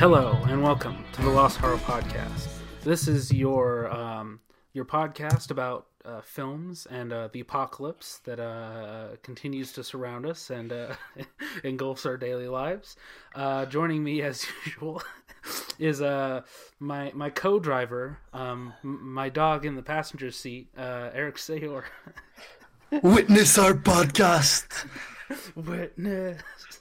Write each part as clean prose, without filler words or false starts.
Hello and welcome to the Lost Horror Podcast. This is your podcast about films and the apocalypse that continues to surround us and engulfs our daily lives. Joining me as usual is my co-driver, my dog in the passenger seat, Eric Sayor. Witness our podcast. Witness.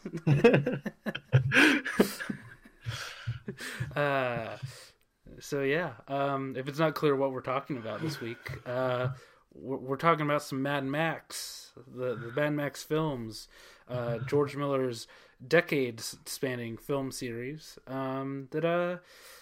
If it's not clear what we're talking about this week, we're talking about some Mad Max, the Mad Max films, George Miller's decades-spanning film series. I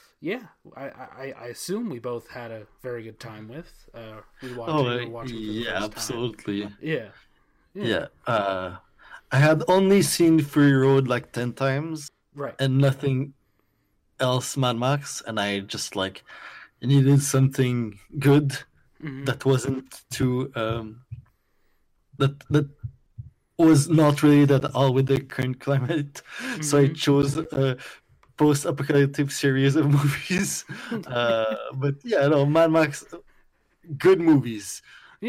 assume we both had a very good time with. Watching for the first absolutely. Time. Yeah. I had only seen Fury Road like 10 times, right, and nothing else Mad Max, and I just needed something good that wasn't too that was not related at all with the current climate. So I chose a post-apocalyptic series of movies. Mad Max, good movies.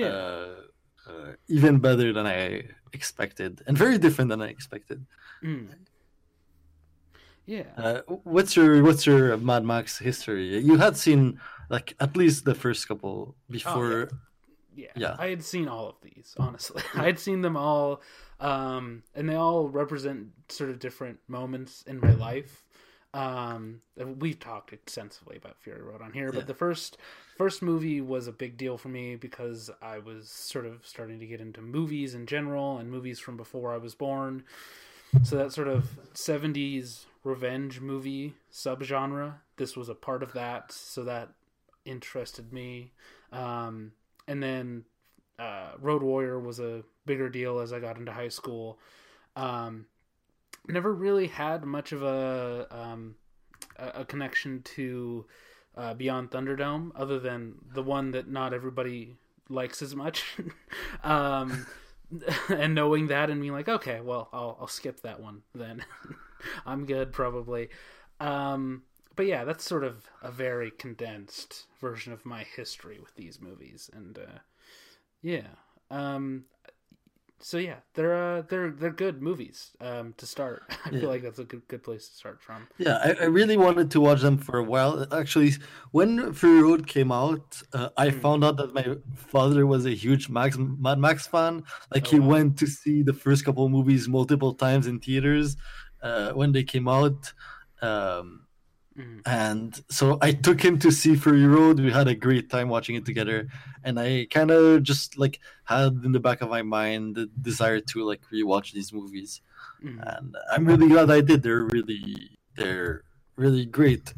Even better than I expected, and very different than I expected. What's your Mad Max history? You had seen at least the first couple before. Yeah. I had seen all of these, honestly. I had seen them all, and they all represent sort of different moments in my life. We've talked extensively about Fury Road on here, but the first movie was a big deal for me because I was sort of starting to get into movies in general and movies from before I was born. So that sort of 70s revenge movie subgenre, this was a part of that, so that interested me. And then Road Warrior was a bigger deal as I got into high school. Never really had much of a connection to Beyond Thunderdome, other than the one that not everybody likes as much. And knowing that and being like, okay, well, I'll skip that one then. I'm good, probably. But yeah, that's sort of a very condensed version of my history with these movies, and they're good movies to start. I feel like that's a good place to start from. Yeah, I really wanted to watch them for a while. Actually, when Fury Road came out, I found out that my father was a huge Mad Max fan. He went to see the first couple of movies multiple times in theaters when they came out. And so I took him to see Fury Road. We had a great time watching it together, and I kind of just had in the back of my mind the desire to rewatch these movies, and I'm really glad I did. They're really great,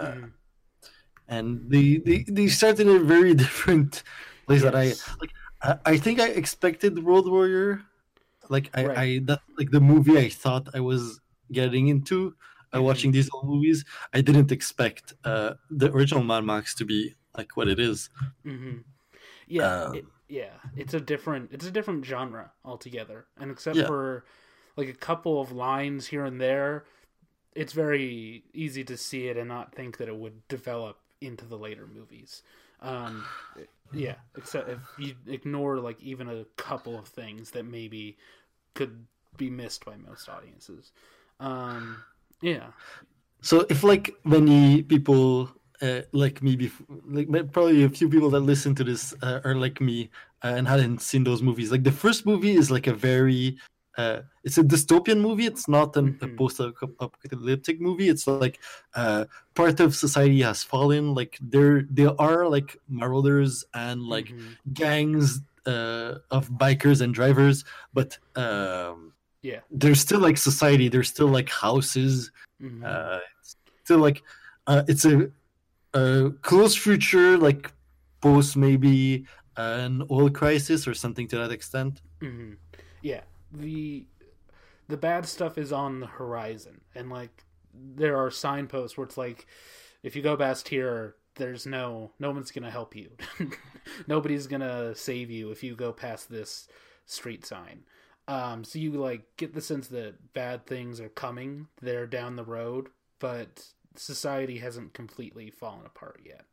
and they start in a very different place that I think I expected Road Warrior, that's the movie I thought I was getting into. Watching these old movies, I didn't expect the original Mad Max to be what it is. It's a different genre altogether, and except for a couple of lines here and there, it's very easy to see it and not think that it would develop into the later movies. Except if you ignore even a couple of things that maybe could be missed by most audiences. So if many people like me, probably a few people that listen to this are like me and hadn't seen those movies. The first movie is a very it's a dystopian movie. It's not a post-apocalyptic movie. It's part of society has fallen. There are marauders and gangs of bikers and drivers, but there's still society. There's still houses. It's still it's a close future, post maybe an oil crisis or something to that extent. The bad stuff is on the horizon, and there are signposts where it's if you go past here, there's no one's gonna help you. Nobody's gonna save you if you go past this street sign. So you get the sense that bad things are coming there down the road, but society hasn't completely fallen apart yet.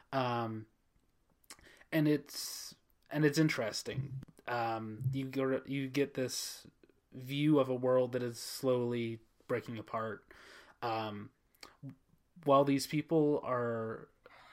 And it's interesting. You get this view of a world that is slowly breaking apart. While these people are,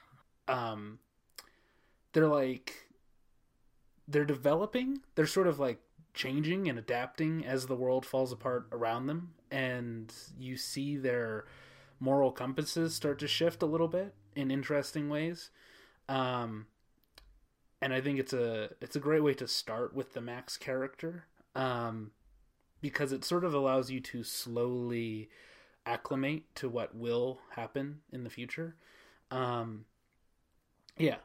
they're developing. They're sort of like changing and adapting as the world falls apart around them, and you see their moral compasses start to shift a little bit in interesting ways. And I think it's a great way to start with the Max character, because it sort of allows you to slowly acclimate to what will happen in the future. Yeah.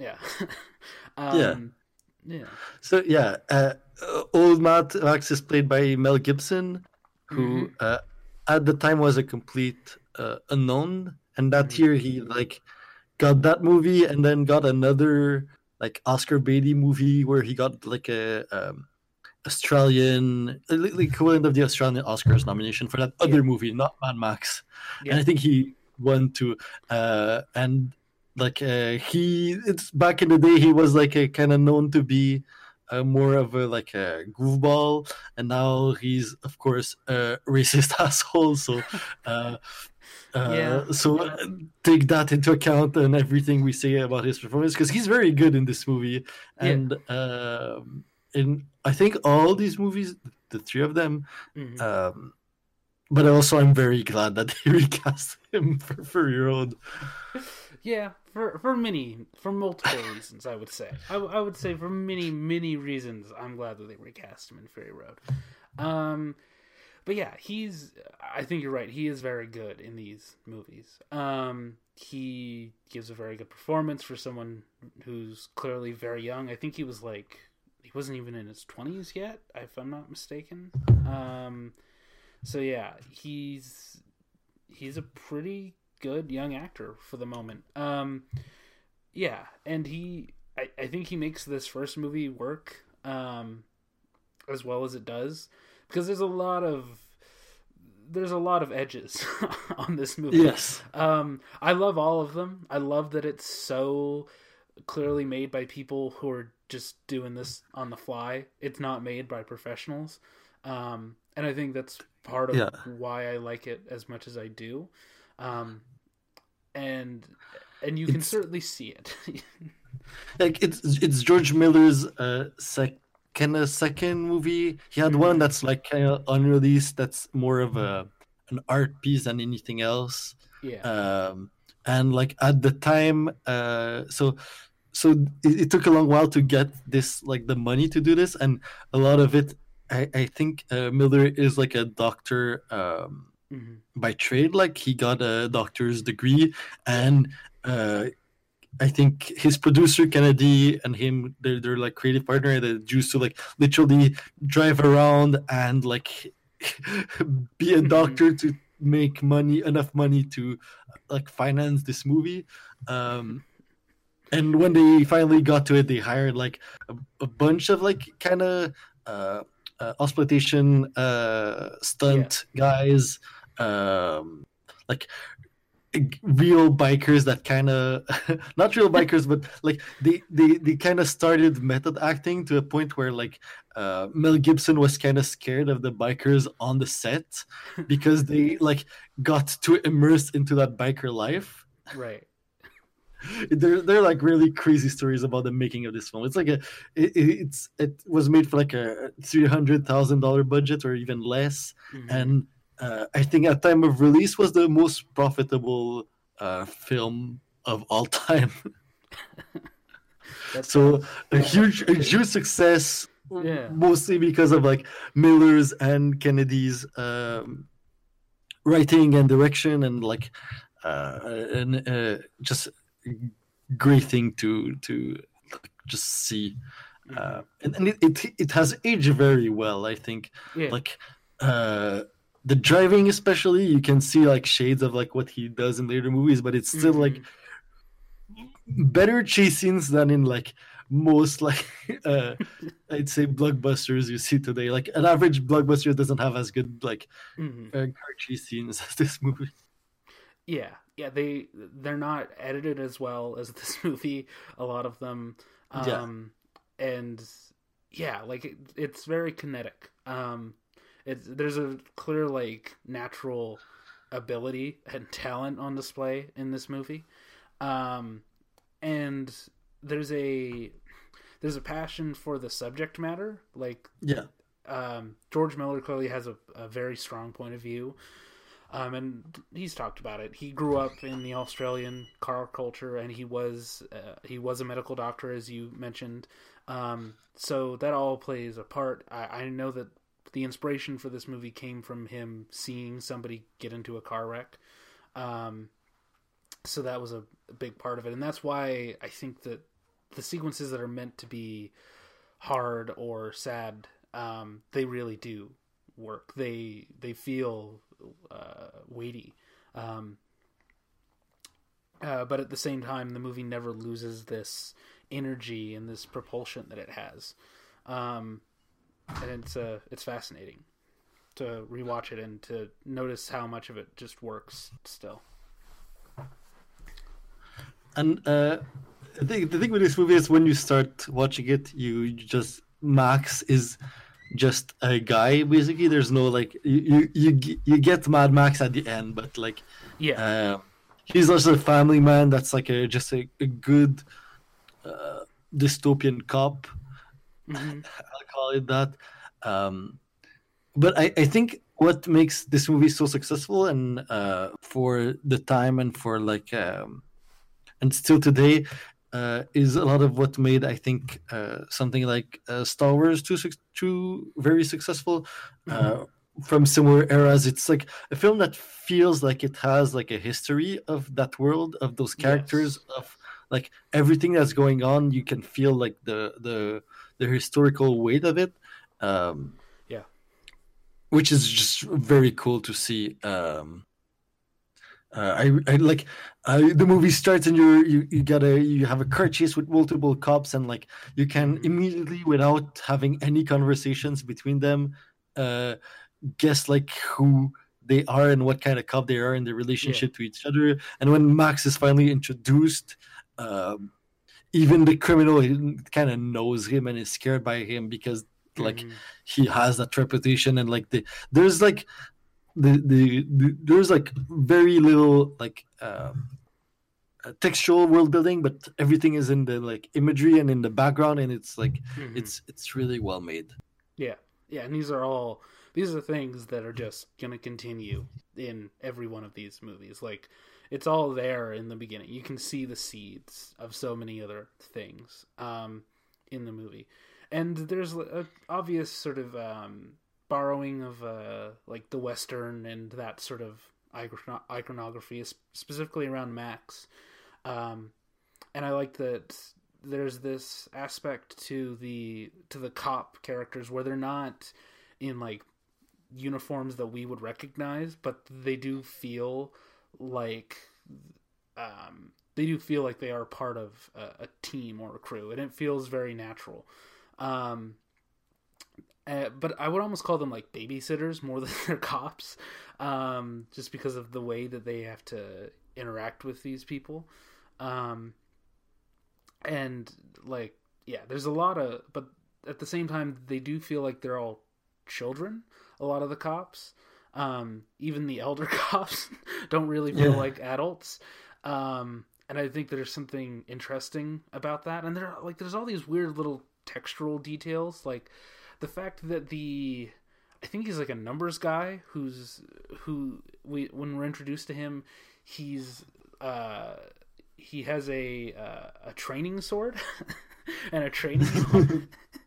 Yeah. So yeah, old Max is played by Mel Gibson, who at the time was a complete unknown, and that year he like got that movie and then got another like Oscar Beatty movie where he got like a Australian, the equivalent of the Australian Oscars nomination for that other movie, not Mad Max. And I think he won too. And like it's back in the day, he was like a kind of known to be more of a like a goofball, and now he's of course a racist asshole. So take that into account and everything we say about his performance, because he's very good in this movie. And in I think all these movies, the three of them, but also I'm very glad that they recast him for Fury Road. Yeah, for multiple reasons, I would say. I would say for many reasons, I'm glad that they recast him in Fury Road. But yeah, I think you're right. He is very good in these movies. He gives a very good performance for someone who's clearly very young. I think he wasn't even in his 20s yet, if I'm not mistaken. So yeah, he's a pretty good young actor for the moment. Yeah, and I think he makes this first movie work as well as it does, because there's a lot of edges on this movie. Yes. I love all of them. I love that it's so clearly made by people who are just doing this on the fly. It's not made by professionals. And I think that's part of why I like it as much as I do. And you can certainly see it. Like it's George Miller's second movie. He had one that's like kind of unreleased, that's more of an art piece than anything else. And like at the time, so it took a long while to get this, like the money to do this, and a lot of it, I think Miller is like a doctor by trade. Like he got a doctor's degree, and I think his producer Kennedy and him, they're like creative partner. They used to like literally drive around and like be a doctor to make enough money to like finance this movie. And when they finally got to it, they hired like a bunch of like kind of exploitation stunt guys, like real bikers that kind of not real bikers, but like they kind of started method acting to a point where like Mel Gibson was kind of scared of the bikers on the set because they like got too immersed into that biker life. Right. They're like really crazy stories about the making of this film. It's like it was made for like a $300,000 budget or even less, and I think at time of release was the most profitable film of all time. So a huge success, mostly because of like Miller's and Kennedy's writing and direction, and like just great thing to just see. And it has aged very well, I think. Like the driving especially, you can see like shades of like what he does in later movies, but it's still like better chase scenes than in like most like I'd say blockbusters you see today. Like an average blockbuster doesn't have as good like car chase scenes as this movie. yeah, they're not edited as well as this movie, a lot of them. Yeah. And yeah, like it's very kinetic. There's a clear like natural ability and talent on display in this movie. And there's a passion for the subject matter. Like, Yeah. George Miller clearly has a very strong point of view. And he's talked about it. He grew up in the Australian car culture, and he was a medical doctor, as you mentioned. So that all plays a part. I know that the inspiration for this movie came from him seeing somebody get into a car wreck. So that was a big part of it, and that's why I think that the sequences that are meant to be hard or sad, they really do work. They feel weighty, but at the same time, the movie never loses this energy and this propulsion that it has, and it's fascinating to rewatch it and to notice how much of it just works still. And the thing with this movie is when you start watching it, you just Max is just a guy basically. There's no like you get Mad Max at the end, but like he's also a family man. That's like just a good dystopian cop. Mm-hmm. I'll call it that. But I think what makes this movie so successful and for the time and for like and still today is a lot of what made I think something like Star Wars too very successful from similar eras. It's like a film that feels like it has like a history of that world, of those characters, of like everything that's going on. You can feel like the historical weight of it. Which is just very cool to see. I like the movie starts and you have a car chase with multiple cops, and like you can immediately, without having any conversations between them, guess like who they are and what kind of cop they are in their relationship to each other. And when Max is finally introduced, even the criminal kind of knows him and is scared by him because like he has that reputation, and like there's like there's like very little like textual world building, but everything is in the like imagery and in the background, and it's like it's really well made. Yeah, and these are things that are just gonna continue in every one of these movies. Like it's all there in the beginning. You can see the seeds of so many other things in the movie. And there's an obvious sort of borrowing of like the Western and that sort of iconography, specifically around Max. And I like that there's this aspect to the cop characters where they're not in like uniforms that we would recognize, but they do feel like they are part of a team or a crew, and it feels very natural. But I would almost call them like babysitters more than they're cops, just because of the way that they have to interact with these people. And like, there's a lot of, but at the same time, they do feel like they're all children. A lot of the cops, even the elder cops, don't really feel like adults. And I think there's something interesting about that. And there's all these weird little textural details, like the fact that I think he's like a numbers guy when we're introduced to him, he has a training sword and a training helmet.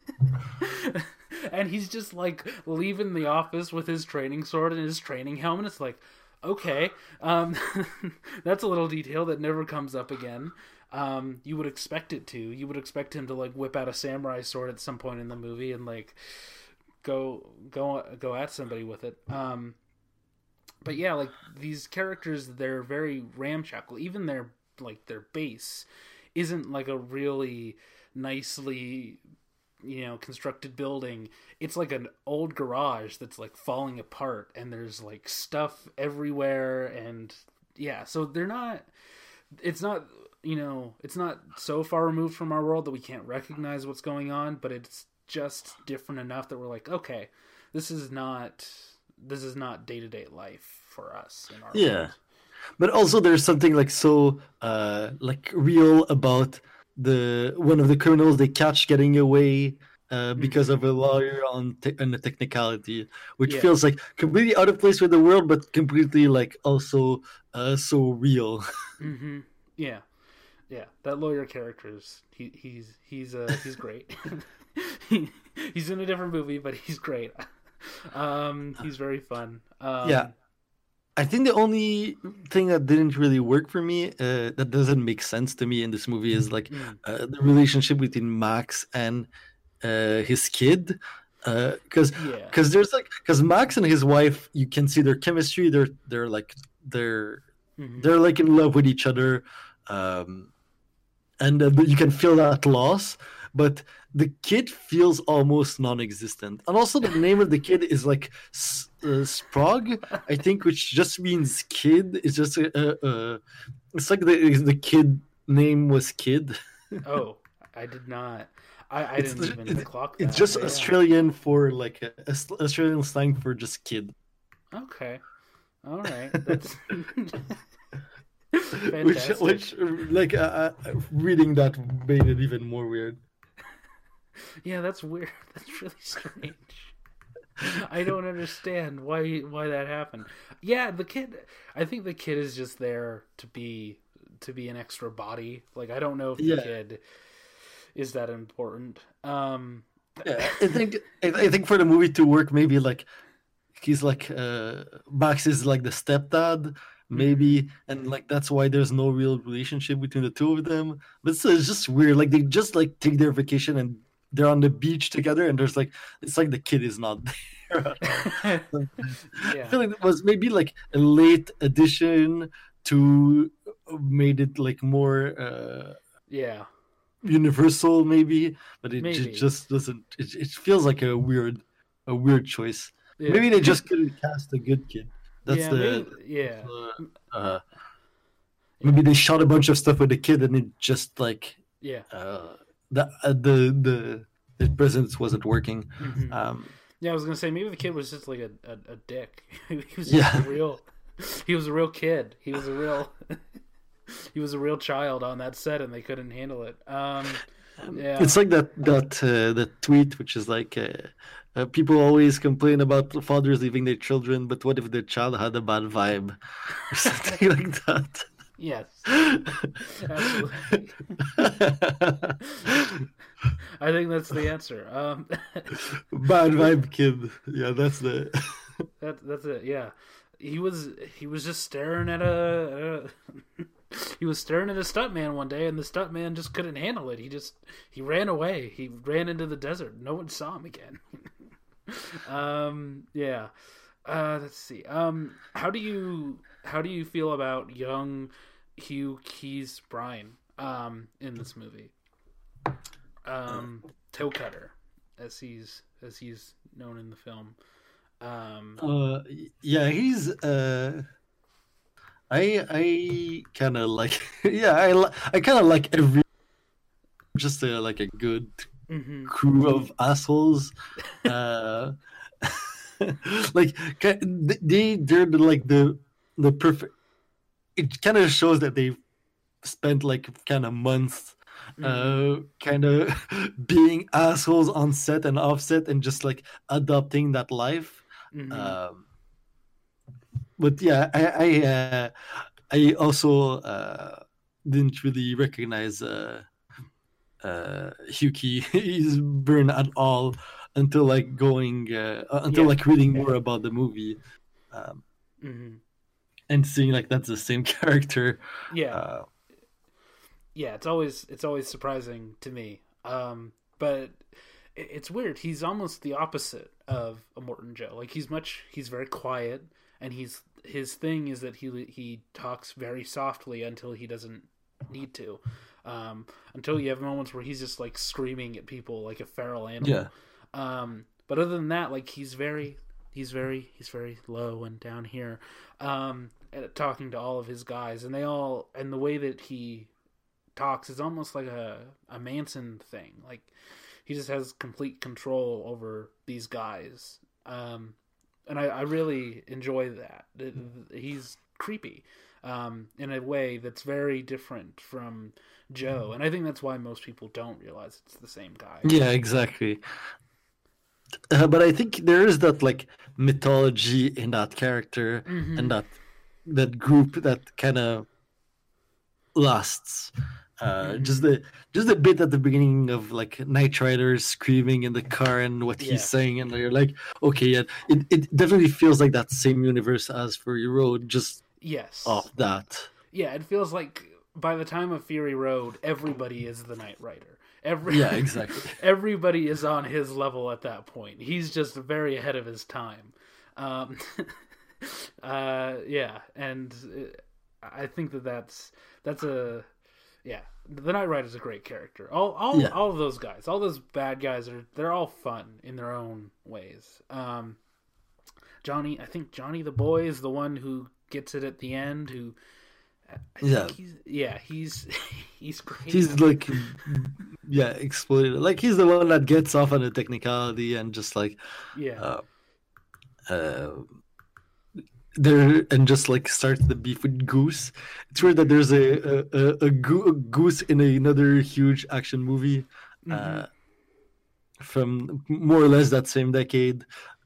And he's just like leaving the office with his training sword and his training helmet. It's like, okay, that's a little detail that never comes up again. You would expect it to. You would expect him to like whip out a samurai sword at some point in the movie and like go at somebody with it. But yeah, like these characters, they're very ramshackle. Even their base isn't like a really nicely, constructed building. It's like an old garage that's like falling apart, and there's like stuff everywhere, and yeah, so they're not. It's not, it's not so far removed from our world that we can't recognize what's going on, but it's just different enough that we're like, okay, this is not day-to-day life for us in our world. But also there's something like so like real about one of the criminals they catch getting away because of a lawyer on a technicality, which feels like completely out of place with the world, but completely like also so real. Yeah, that lawyer character is he's great. He's in a different movie, but he's great. He's very fun. I think the only thing that didn't really work for me, that doesn't make sense to me in this movie, is like the relationship between Max and his kid. Because there's like, because Max and his wife, you can see their chemistry. They're like in love with each other, and you can feel that loss. But the kid feels almost non-existent, and also the name of the kid is like Sprague, I think, which just means kid. It's just it's like the kid name was Kid. Oh, I did not. I didn't even clock that. It's just Australian for like Australian slang for just kid. Okay, all right. That's fantastic. Which like reading that made it even more weird. Yeah, that's weird. That's really strange. I don't understand why that happened. Yeah, the kid. I think the kid is just there to be an extra body. Like, I don't know if the kid is that important. I think for the movie to work, maybe like he's like Max is like the stepdad, maybe, and like that's why there's no real relationship between the two of them. But it's just weird. Like they just like take their vacation and they're on the beach together, and there's like it's like the kid is not there. I feel like it was maybe like a late addition to made it like more universal, maybe, but it just doesn't. It feels like a weird choice. Yeah. Maybe they just couldn't cast a good kid. That's maybe they shot a bunch of stuff with the kid, and it just like the presence wasn't working. I was gonna say maybe the kid was just like a dick. He was just he was a real kid. He was a real child on that set, and they couldn't handle it. It's like that tweet, which is like people always complain about fathers leaving their children, but what if their child had a bad vibe or something like that? Yes, absolutely. I think that's the answer. Bad vibe kid. Yeah, that's the. That's it. Yeah, he was just staring at he was staring at a stuntman one day, and the stuntman just couldn't handle it. He ran away. He ran into the desert. No one saw him again. Let's see. How do you feel about young Hugh Keys Bryan in this movie? Toe Cutter, as he's known in the film. He's I kind of like I kind of like every just like a good crew of assholes. Like they're like the perfect. It kind of shows that they've spent like kind of months kind of being assholes on set and offset and just like adopting that life. But yeah, I also didn't really recognize Hugh Keys Byrne at all until like like reading more about the movie, and seeing like that's the same character. It's always surprising to me, but it's weird. He's almost the opposite of Immortan Joe. Like he's very quiet, and his thing is that he talks very softly until he doesn't need to, until you have moments where he's just like screaming at people like a feral animal. But other than that, like he's very he's very low and down here, talking to all of his guys, and the way that he talks is almost like a Manson thing. Like he just has complete control over these guys, and I really enjoy that. He's creepy in a way that's very different from Joe, and I think that's why most people don't realize it's the same guy. Yeah, exactly. But I think there is that like mythology in that character and that group that kind of lasts. Just the bit at the beginning of like Knight Rider screaming in the car and what he's saying, and you're like, okay, yeah, it definitely feels like that same universe as Fury Road, just off that. Yeah, it feels like by the time of Fury Road, everybody is the Knight Rider. Yeah, exactly. Everybody is on his level at that point. He's just very ahead of his time. Yeah, and I think that's a the Knight Rider is a great character. All of those guys, all those bad guys they're all fun in their own ways. Johnny the boy is the one who gets it at the end. Who he's great. He's like exploded. Like he's the one that gets off on a technicality and just like there and just like starts the beef with Goose. It's weird that there's a Goose in another huge action movie from more or less that same decade.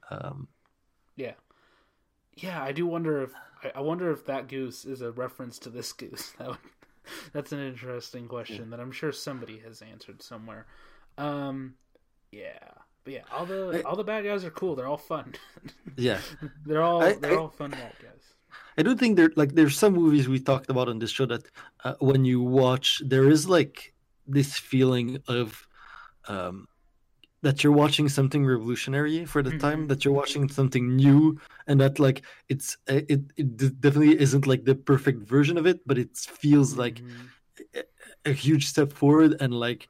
I do wonder if that Goose is a reference to this Goose. That's an interesting question that I'm sure somebody has answered somewhere. But all the bad guys are cool. They're all fun. Yeah, they're all fun bad guys. I do think there's some movies we talked about on this show that when you watch, there is like this feeling of that you're watching something revolutionary for the time, that you're watching something new, and that like it definitely isn't like the perfect version of it, but it feels like a huge step forward. And like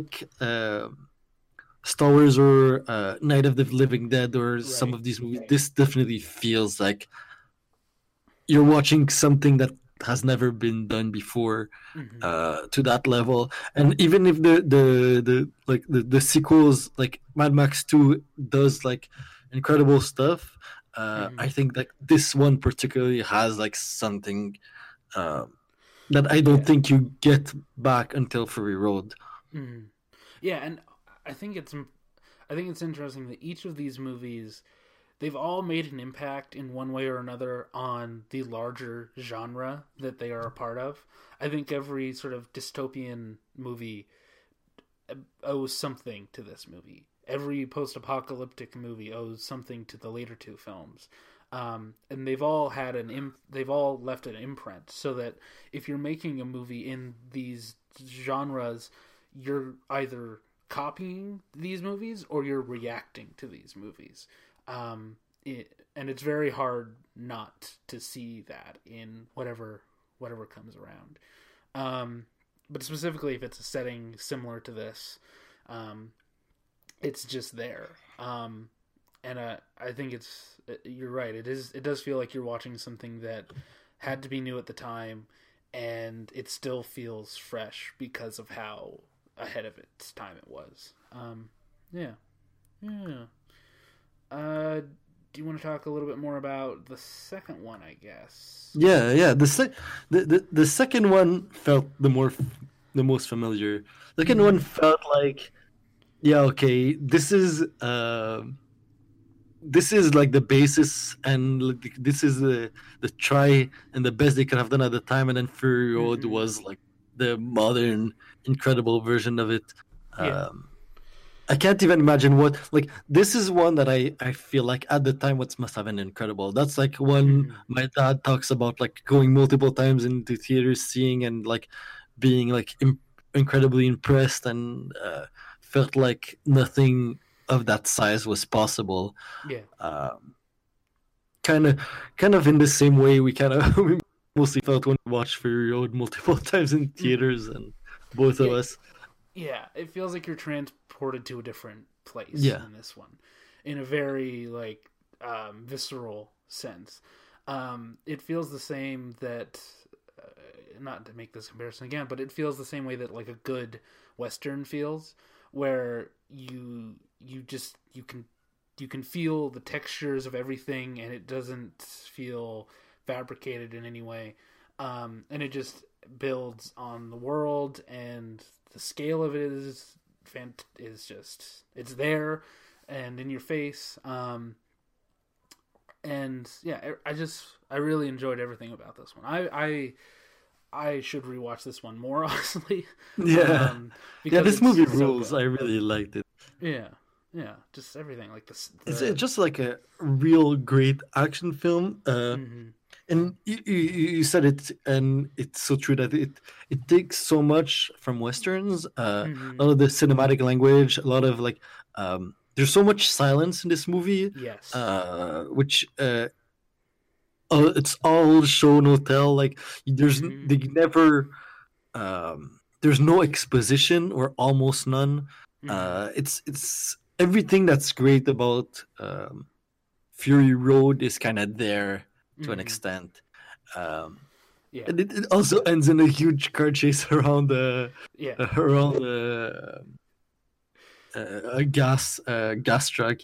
Star Wars or Night of the Living Dead or some of these movies, this definitely feels like you're watching something that has never been done before to that level. And even if the sequels like Mad Max 2 does like incredible stuff, I think like this one particularly has like something that I don't think you get back until Fury Road. Yeah, and I think it's interesting that each of these movies, they've all made an impact in one way or another on the larger genre that they are a part of. I think every sort of dystopian movie owes something to this movie. Every post-apocalyptic movie owes something to the later two films. And they've all left an imprint, so that if you're making a movie in these genres, you're either copying these movies or you're reacting to these movies. And it's very hard not to see that in whatever comes around. But specifically, if it's a setting similar to this, it's just there. And I think you're right. It does feel like you're watching something that had to be new at the time, and it still feels fresh because of how ahead of its time it was. Do you want to talk a little bit more about the second one, I guess? Yeah. The second one felt the most familiar. The second one felt like, okay, this is like the basis, and like, this is the try and the best they could have done at the time. And then Fury Road was like the modern, incredible version of it. I can't even imagine what, like, this is one that I feel like at the time what must have been incredible. That's like one my dad talks about, like going multiple times into theaters, seeing and like being like incredibly impressed, and felt like nothing of that size was possible. Kind of in the same way we mostly felt when we watched Fury Road multiple times in theaters, and both of us. Yeah, it feels like you're transported to a different place in this one, in a very like visceral sense. It feels the same that, not to make this comparison again, but it feels the same way that like a good Western feels, where you can feel the textures of everything, and it doesn't feel fabricated in any way, and it just builds on the world, and the scale of it is just, it's there and in your face. And yeah, I really enjoyed everything about this one. I should rewatch this one more, honestly. Yeah, yeah. This movie rules. I really liked it. Yeah, just everything like this. It's just like a real great action film. And you said it, and it's so true that it takes so much from westerns. A lot of the cinematic language, a lot of like, there's so much silence in this movie. Yes. Which it's all show no tell. Like there's they never, there's no exposition or almost none. It's everything that's great about Fury Road is kind of there to an extent. And it also ends in a huge car chase around a gas truck.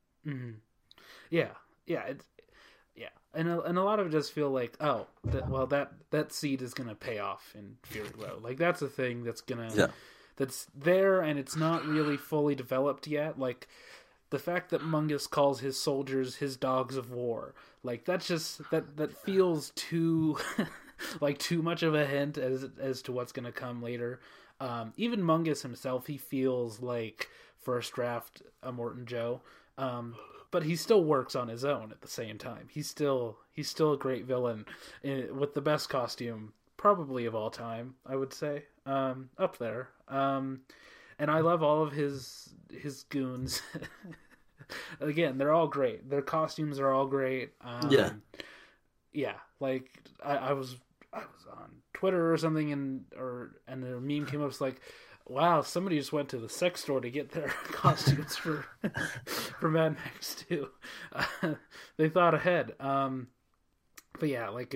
And a lot of it does feel like, that seed is gonna pay off in Fury Road. Like that's a thing that's gonna that's there, and it's not really fully developed yet. Like the fact that Mungus calls his soldiers his dogs of war, like that's just that feels too like too much of a hint as to what's gonna come later. Even Mungus himself, he feels like first draft Immortan Joe, but he still works on his own at the same time. He's still a great villain with the best costume probably of all time, I would say, up there. And I love all of his goons. Again, they're all great. Their costumes are all great. Like I was on Twitter or something, and a meme came up. It's like, wow, somebody just went to the sex store to get their costumes for Mad Max 2. They thought ahead. But yeah, like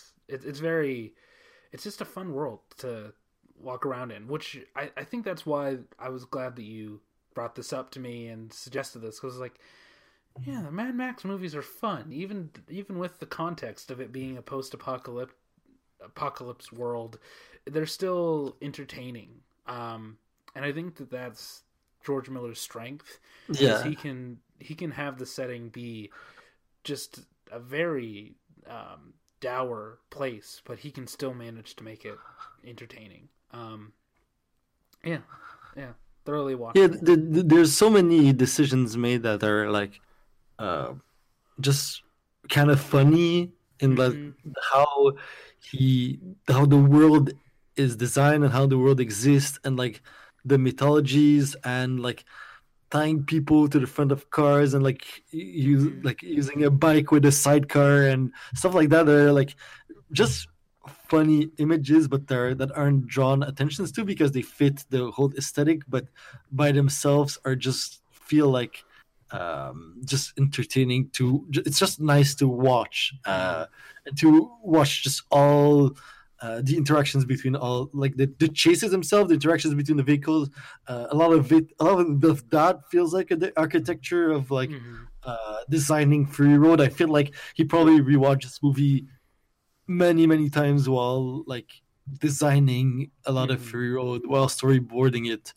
it's just a fun world to walk around in, which I think that's why I was glad that you brought this up to me and suggested this, because like, yeah, the Mad Max movies are fun, even with the context of it being a post-apocalypse world. They're still entertaining, and I think that's George Miller's strength. Yeah, he can have the setting be just a very dour place, but he can still manage to make it entertaining. Thoroughly watched. Yeah, there's so many decisions made that are like just kind of funny in like how the world is designed and how the world exists, and like the mythologies, and like tying people to the front of cars, and like using a bike with a sidecar and stuff like that. They're like just funny images, but that aren't drawn attentions to because they fit the whole aesthetic, but by themselves are just feel like just entertaining it's just nice to watch, and to watch just all the interactions between all, like the chases themselves, the interactions between the vehicles. A lot of that feels like the architecture of like designing Fury Road. I feel like he probably rewatched this movie many times while like designing a lot of Fury Road, while storyboarding it.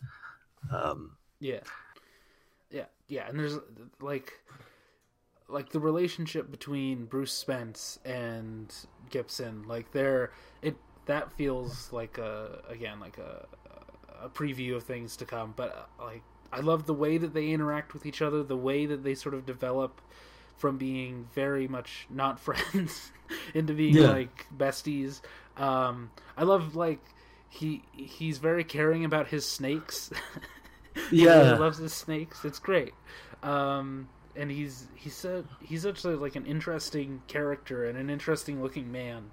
And there's like the relationship between Bruce Spence and Gibson, like that feels like a preview of things to come. But like I love the way that they interact with each other, the way that they sort of develop from being very much not friends into being like besties. I love like he's very caring about his snakes. He really loves his snakes. It's great. And he's such like an interesting character and an interesting looking man.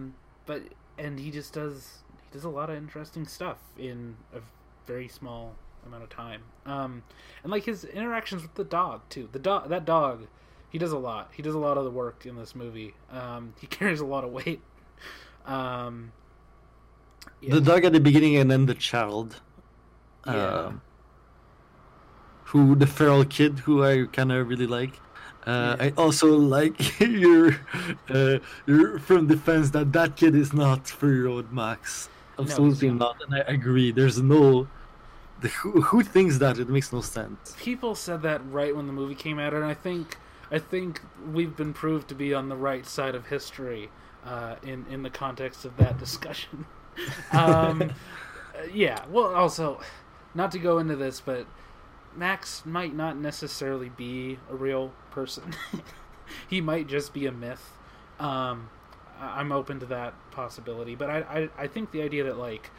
But he just does a lot of interesting stuff in a very small amount of time. And like his interactions with the dog too. That dog, he does a lot. He does a lot of the work in this movie. He carries a lot of weight. Yeah. The dog at the beginning, and then the child. Yeah. Who the feral kid, who I kind of really like. Yeah. I also like your firm defense that kid is not 3-year-old Max. Absolutely not, and I agree. There's no. Who thinks that? It makes no sense. People said that right when the movie came out, and I think we've been proved to be on the right side of history in the context of that discussion. Yeah. Well, also, not to go into this, but Max might not necessarily be a real person. He might just be a myth. I'm open to that possibility, but I think the idea that like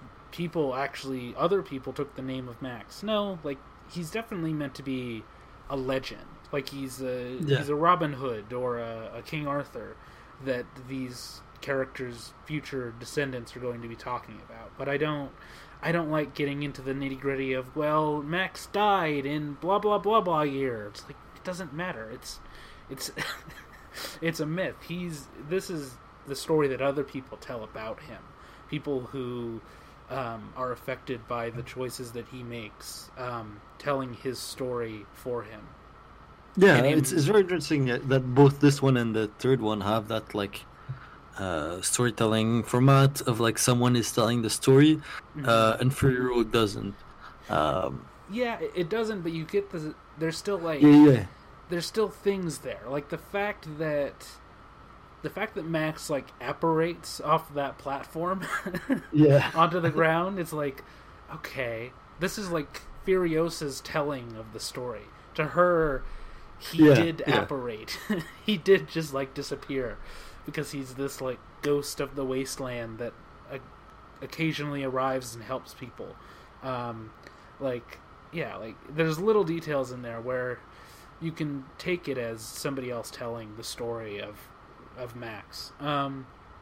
other people took the name of Max. No, like he's definitely meant to be a legend. Like he's a Robin Hood or a King Arthur that these characters' future descendants are going to be talking about. But I don't like getting into the nitty gritty of, well, Max died in blah blah blah blah year. It's like it doesn't matter. It's it's a myth. This is the story that other people tell about him. People who are affected by the choices that he makes, telling his story for him. Yeah, it's very interesting that both this one and the third one have that like storytelling format of like someone is telling the story, and 3-year-old doesn't. Yeah, it doesn't, but you get there's still like there's still things there, like the fact that Max like apparates off that platform onto the ground. It's like, okay, this is like Furiosa's telling of the story. To her, he did apparate. He did just like disappear because he's this like ghost of the wasteland that occasionally arrives and helps people. Like there's little details in there where you can take it as somebody else telling the story of Max. I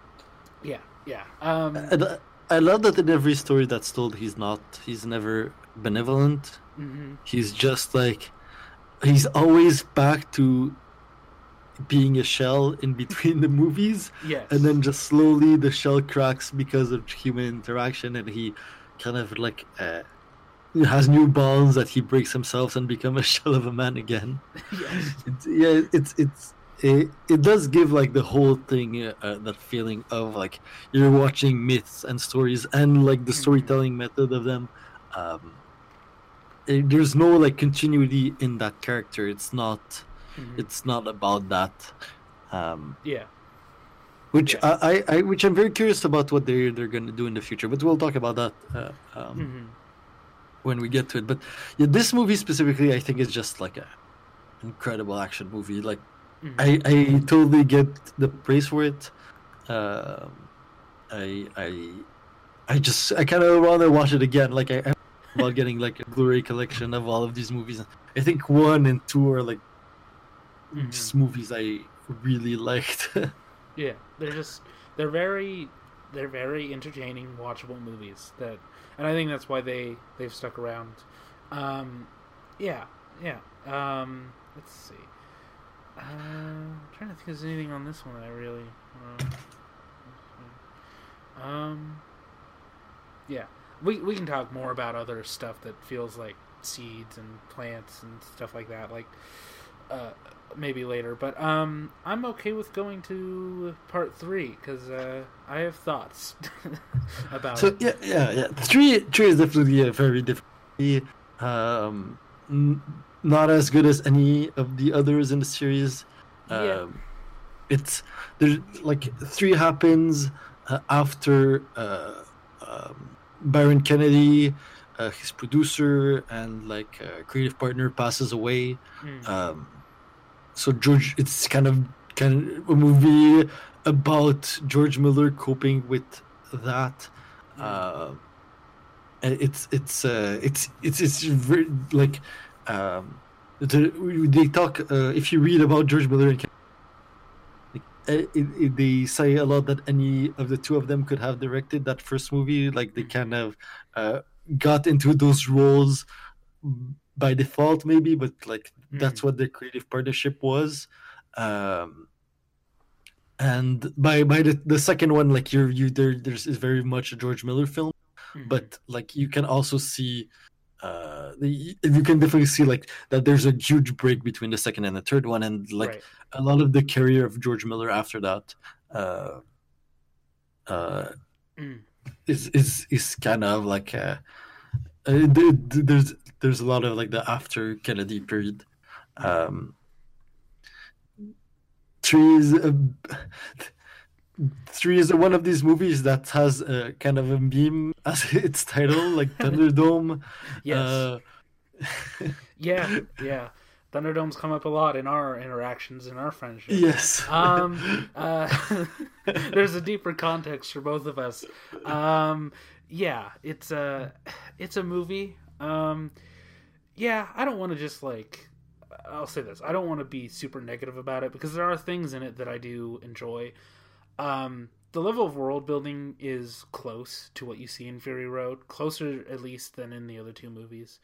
love that in every story that's told, he's never benevolent. Mm-hmm. He's just like, he's always back to being a shell in between the movies. Yes. And then just slowly the shell cracks because of human interaction, and he kind of like has new bonds that he breaks himself and become a shell of a man again. Yes. It does give like the whole thing that feeling of like you're watching myths and stories, and like the storytelling method of them. There's no like continuity in that character. It's not about that. Which I'm very curious about what they're going to do in the future, but we'll talk about that when we get to it. But yeah, this movie specifically, I think, is just like a incredible action movie. Like I totally get the praise for it. I kind of want to watch it again. Like I'm about getting like a Blu-ray collection of all of these movies. I think 1 and 2 are like just movies I really liked. Yeah, they're very entertaining, watchable movies and I think that's why they've stuck around. Let's see. I'm trying to think if there's anything on this one that I really. We can talk more about other stuff that feels like seeds and plants and stuff like that, like maybe later. But I'm okay with going to part 3 because I have thoughts about it. Yeah. Three is definitely a very different. Not as good as any of the others in the series. It's there's like 3 happens after Byron Kennedy, his producer and like creative partner, passes away. So George, it's kind of a movie about George Miller coping with that. It's very like. They talk. If you read about George Miller and they say a lot that any of the 2 of them could have directed that first movie. Like they kind of got into those roles by default, maybe, but like that's what their creative partnership was. And by the second one, like there's is very much a George Miller film, but like you can also see you can definitely see like that there's a huge break between the second and the third one, and like a lot of the career of George Miller after that is kind of like there's a lot of like the after Kennedy period. Three is one of these movies that has a kind of a meme as its title, like Thunderdome. Yes. Yeah. Thunderdome's come up a lot in our interactions, in our friendship. Yes. There's a deeper context for both of us. Yeah, it's a movie. Yeah, I don't want to just like... I'll say this. I don't want to be super negative about it because there are things in it that I do enjoy. The level of world building is close to what you see in Fury Road, closer at least than in the other two movies.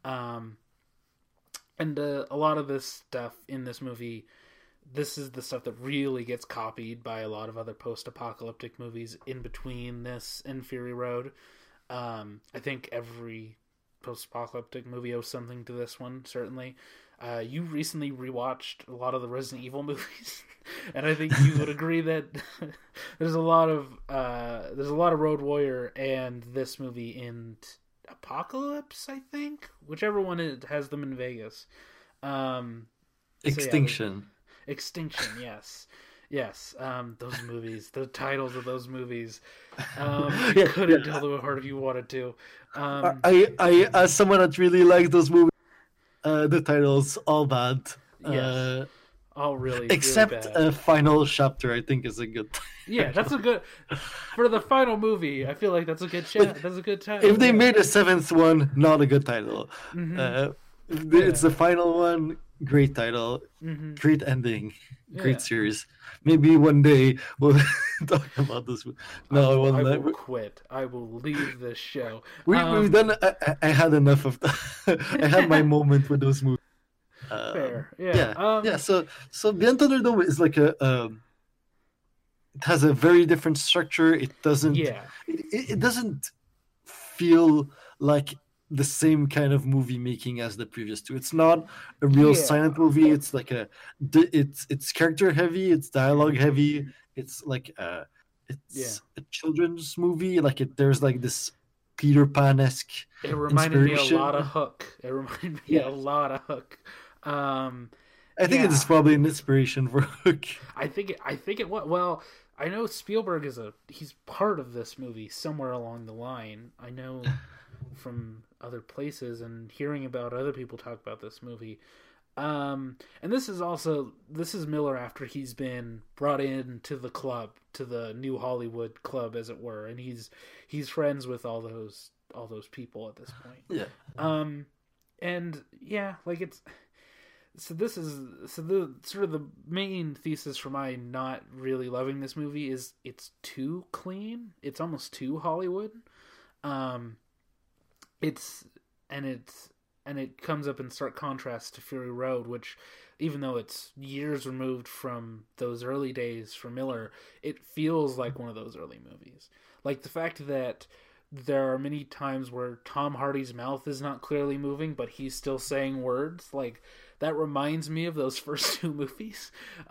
And a lot of this stuff in this movie, this is the stuff that really gets copied by a lot of other post-apocalyptic movies in between this and Fury Road. I think every post-apocalyptic movie owes something to this one, certainly. You recently rewatched a lot of the Resident Evil movies, and I think you would agree that there's a lot of Road Warrior and this movie in Apocalypse, I think, whichever one has them in Vegas. Extinction. Extinction, yes. Those movies, the titles of those movies, you couldn't tell them apart if you wanted to. I as someone that really likes those movies, the titles all bad. Yes. All really, except really bad. Final Chapter, I think is a good. Yeah, that's a good for the final movie. I feel like that's a good that's a good title. If they made a seventh one, not a good title. It's the final one. Great title, great ending, great series. Maybe one day we'll talk about this. No, I will quit. I will leave this show. We've done. I had enough of that. I had my moment with those movies. Fair, yeah. So Beyond Thunderdome is like it has a very different structure. It doesn't. Yeah. It doesn't feel like the same kind of movie making as the previous two. It's not a real silent movie. It's like it's character heavy. It's dialogue heavy. It's like a children's movie. Like there's like this Peter Pan-esque. It reminded me a lot of Hook. I think it is probably an inspiration for Hook. I think it was. Well, I know Spielberg he's part of this movie somewhere along the line. I know from other places and hearing about other people talk about this movie. And this is Miller after he's been brought into the club, to the New Hollywood club, as it were, and he's friends with all those people at this point. Yeah. And yeah, like the sort of the main thesis for my not really loving this movie is it's too clean. It's almost too Hollywood. It comes up in stark contrast to Fury Road, which, even though it's years removed from those early days for Miller, it feels like one of those early movies. Like the fact that there are many times where Tom Hardy's mouth is not clearly moving, but he's still saying words. Like that reminds me of those first two movies.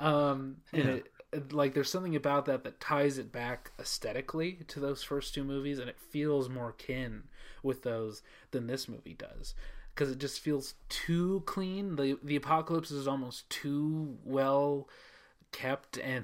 Like there's something about that ties it back aesthetically to those first two movies, and it feels more kin with those than this movie does, because it just feels too clean. The apocalypse is almost too well kept and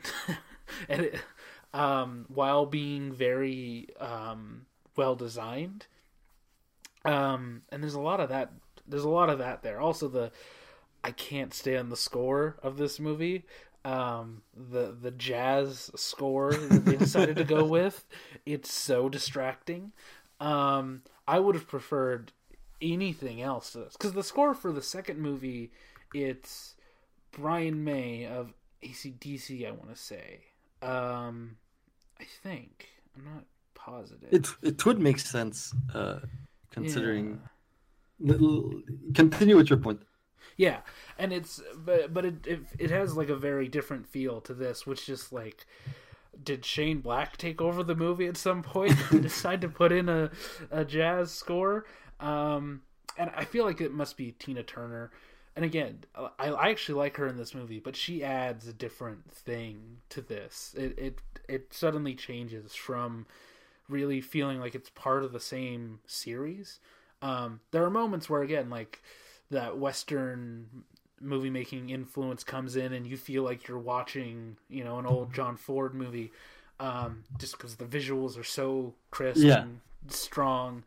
while being very well designed. And there's a lot of that there. Also, I can't stand the score of this movie. The jazz score that they decided to go with, it's so distracting. I would have preferred anything else to this, because the score for the second movie, it's Brian May of AC/DC, I want to say. I think, I'm not positive. It would make sense. considering. Continue with your point. Yeah, and it's but it has like a very different feel to this, which is like, did Shane Black take over the movie at some point and decide to put in a jazz score? And I feel like it must be Tina Turner. And again, I actually like her in this movie, but she adds a different thing to this. It suddenly changes from really feeling like it's part of the same series. There are moments where, again, like that Western movie making influence comes in and you feel like you're watching, an old John Ford movie, just because the visuals are so crisp and strong.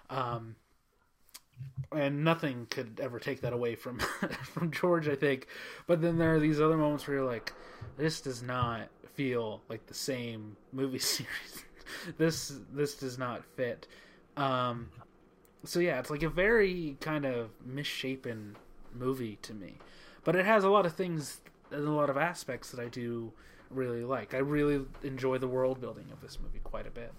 And nothing could ever take that away from from George, I think. But then there are these other moments where you're like, this does not feel like the same movie series. This does not fit. So yeah, it's like a very kind of misshapen movie to me. But it has a lot of things and a lot of aspects that I do really like. I really enjoy the world building of this movie quite a bit.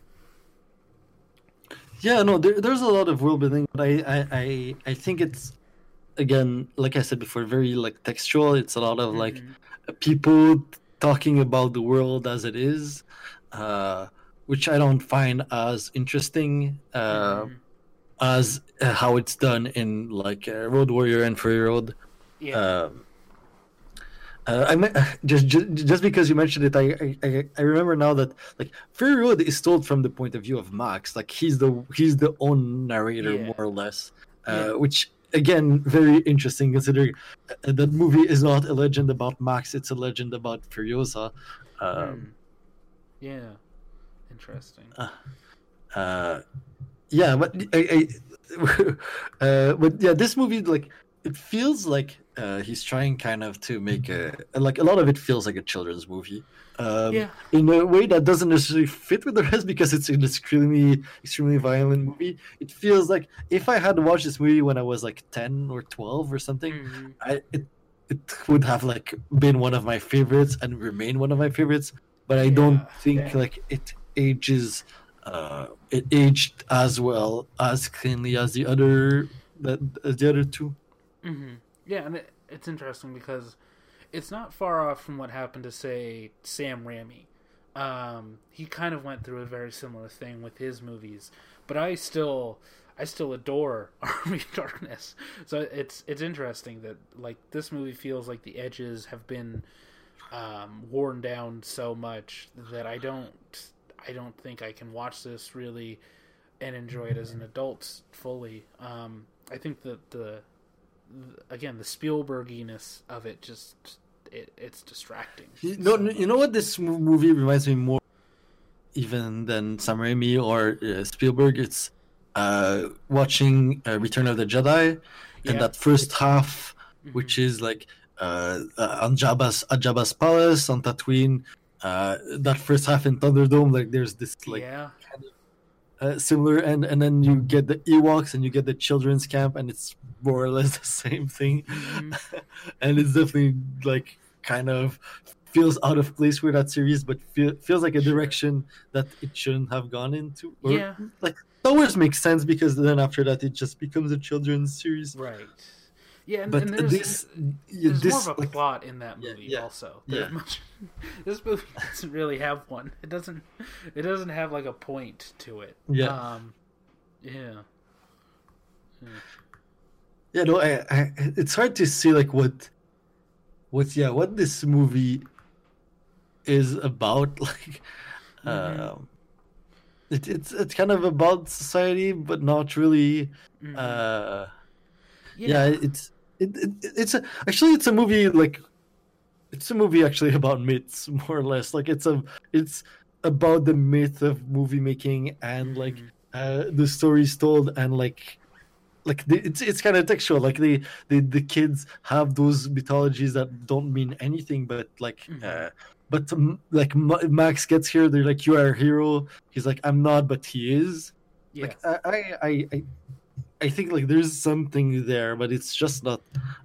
Yeah, no, there's a lot of world building, but I think it's, again, like I said before, very like textual. It's a lot of like people talking about the world as it is, which I don't find as interesting as how it's done in like Road Warrior and Fury Road. Yeah. Just because you mentioned it, I remember now that like Fury Road is told from the point of view of Max. Like he's the own narrator, more or less, which again very interesting considering that movie is not a legend about Max; it's a legend about Furiosa. Yeah, interesting. Yeah, but but yeah, this movie, like, it feels like he's trying kind of to make a lot of it feels like a children's movie. In a way that doesn't necessarily fit with the rest because it's an extremely violent movie. It feels like if I had watched this movie when I was like 10 or 12 or something, it would have like been one of my favorites and remain one of my favorites. But I don't think like it ages. It aged as well as cleanly as the other two. Mm-hmm. Yeah, and it's interesting because it's not far off from what happened to, say, Sam Raimi. He kind of went through a very similar thing with his movies, but I still adore Army of Darkness. So it's interesting that like this movie feels like the edges have been worn down so much that I don't think I can watch this really and enjoy it as an adult fully. I think that the Spielberginess of it just it's distracting. You know what this movie reminds me more even than Sam Raimi or Spielberg. It's watching Return of the Jedi and that first half, which is like on Jabba's palace on Tatooine. That first half in Thunderdome, like there's this like kind of similar, and then you get the Ewoks and you get the children's camp, and it's more or less the same thing. And it's definitely like kind of feels out of place with that series, but feels like a direction that it shouldn't have gone into. Or, like Star Wars makes sense because then after that it just becomes a children's series, right? Yeah, and there's more of a plot in that movie also. This movie doesn't really have one. It doesn't have like a point to it. Yeah. No, I it's hard to see like what this movie is about. Like, it's kind of about society, but not really. It's a movie like it's a movie actually about myths, more or less. Like it's about the myth of movie making and like the stories told, and like it's kind of textual. Like the kids have those mythologies that don't mean anything, but like like Max gets here, they're like, you are a hero. He's like, I'm not, but he is. Like I think like there's something there, but it's just not.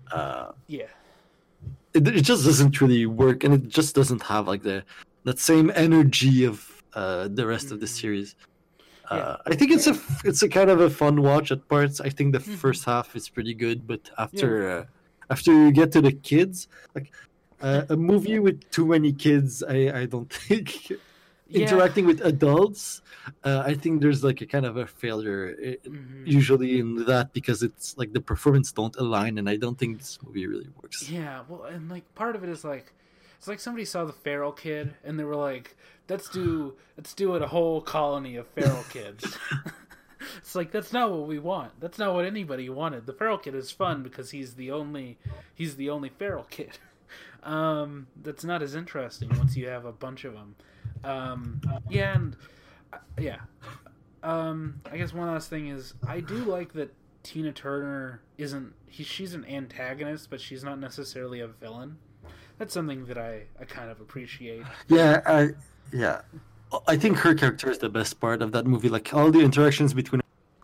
It just doesn't really work, and it just doesn't have like that same energy of the rest of the series. I think it's a kind of a fun watch at parts. I think the first half is pretty good, but after you get to the kids, like a movie with too many kids, I don't think interacting with adults. I think there's like a kind of a failure usually in that, because it's like the performance don't align, and I don't think this movie really works. Yeah, well, and like part of it is like, it's like somebody saw the feral kid and they were like, let's do it a whole colony of feral kids. It's like, that's not what we want. That's not what anybody wanted. The feral kid is fun because he's the only feral kid. That's not as interesting once you have a bunch of them. I guess one last thing is, I do like that Tina Turner she's an antagonist, but she's not necessarily a villain. That's something that I kind of appreciate. Yeah, I think her character is the best part of that movie. Like all the interactions between,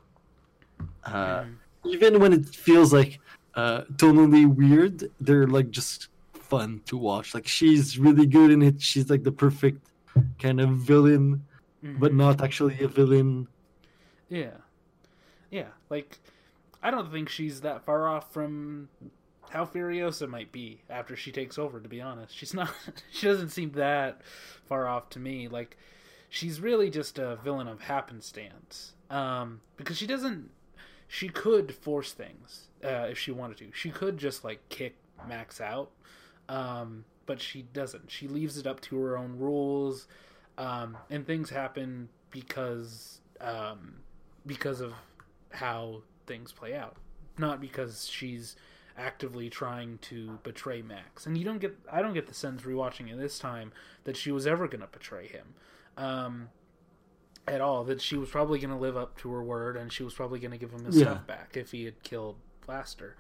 even when it feels like tonally weird, they're like just fun to watch. Like she's really good in it. She's like the perfect kind of villain, but not actually a villain. Yeah. Like, I don't think she's that far off from how Furiosa might be after she takes over, to be honest. She's not. She doesn't seem that far off to me. Like, she's really just a villain of happenstance. Because she doesn't. She could force things if she wanted to. She could just like kick Max out, but she doesn't. She leaves it up to her own rules, and things happen because of how things play out, not because she's actively trying to betray Max. And I don't get the sense rewatching it this time that she was ever going to betray him at all. That she was probably going to live up to her word, and she was probably going to give him his stuff back if he had killed Blaster,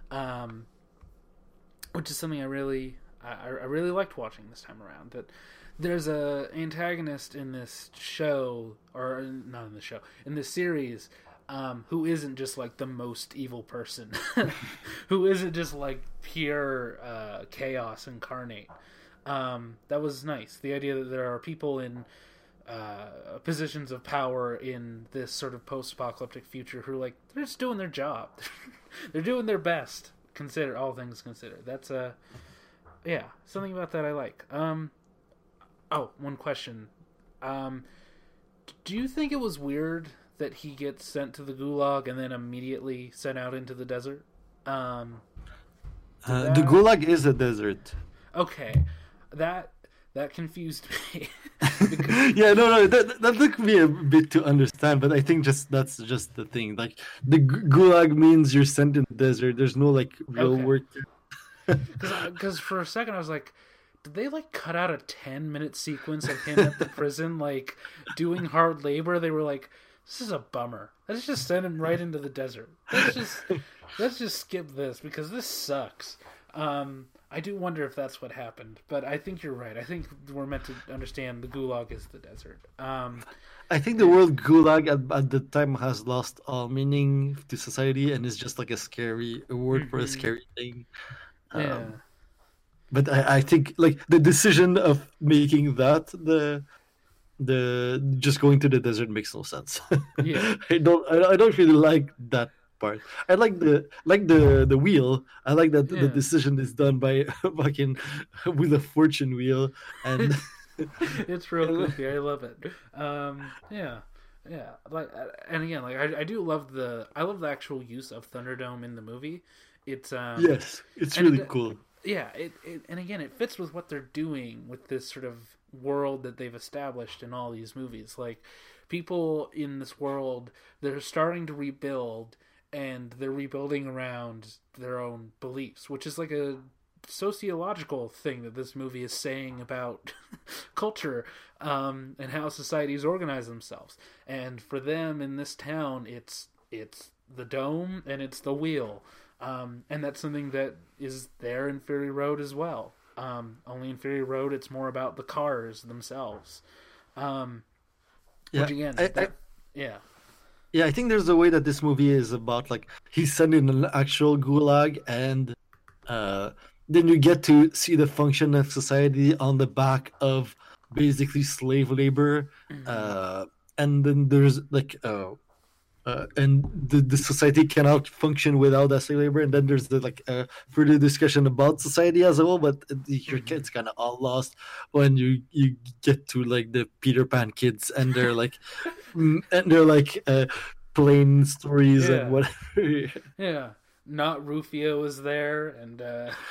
which is something I really liked watching this time around. That there's a antagonist in this show, or not in the show, in this series, who isn't just like the most evil person, who isn't just like pure chaos incarnate. That was nice. The idea that there are people in positions of power in this sort of post-apocalyptic future who are like, they're just doing their job. They're doing their best, consider all things considered. That's something about that I like. One question. Do you think it was weird that he gets sent to the gulag and then immediately sent out into the desert? The gulag is a desert. Okay, that confused me. Yeah, no, that took me a bit to understand, but I think that's just the thing. Like, the gulag means you're sent in the desert. There's no like real work. Because for a second I was like, did they like cut out a 10-minute sequence of him at the prison like doing hard labor? They were like, this is a bummer. Let's just send him right into the desert. Let's just skip this because this sucks. I do wonder if that's what happened, but I think you're right. I think we're meant to understand the gulag is the desert. I think the word gulag at the time has lost all meaning to society and is just like a word for a scary thing. But I think like the decision of making that the just going to the desert makes no sense. Yeah. I don't really like that part. I like the wheel. I like that the decision is done by fucking with a fortune wheel, and it's real goofy. I love it. Like, and again, like I do love the actual use of Thunderdome in the movie. It's yes, it's really cool. Yeah, it and again, it fits with what they're doing with this sort of world that they've established in all these movies. Like, people in this world, they're starting to rebuild, and they're rebuilding around their own beliefs, which is like a sociological thing that this movie is saying about culture and how societies organize themselves. And for them in this town, it's the dome and it's the wheel. And that's something that is there in Fury Road as well. Only in Fury Road, it's more about the cars themselves. Which again, Yeah, I think there's a way that this movie is about, like, he's sent in an actual gulag, and then you get to see the function of society on the back of basically slave labor. and then there's like and the society cannot function without that slave labor, and then there's the like further discussion about society as a whole, but your kids kind of all lost when you get to like the Peter Pan kids, and they're like plain stories and whatever. Yeah, not Rufio was there, and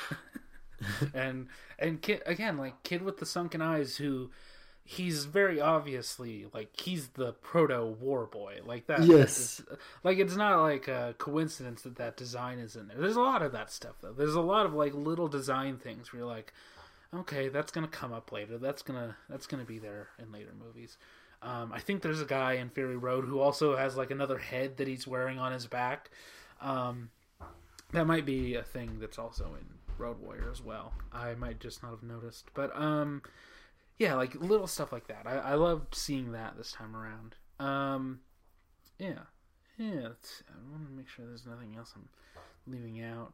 and kid again, like Kid with the Sunken Eyes, who he's very obviously like he's the proto war boy, like that. Yes, like it's not like a coincidence that design is in there. There's a lot of that stuff though. There's a lot of like little design things where you're like, okay, that's gonna come up later. That's gonna be there in later movies. I think there's a guy in Fury Road who also has like another head that he's wearing on his back. That might be a thing that's also in Road Warrior as well. I might just not have noticed, but yeah, like little stuff like that. I loved seeing that this time around. Yeah. I want to make sure there's nothing else I'm leaving out.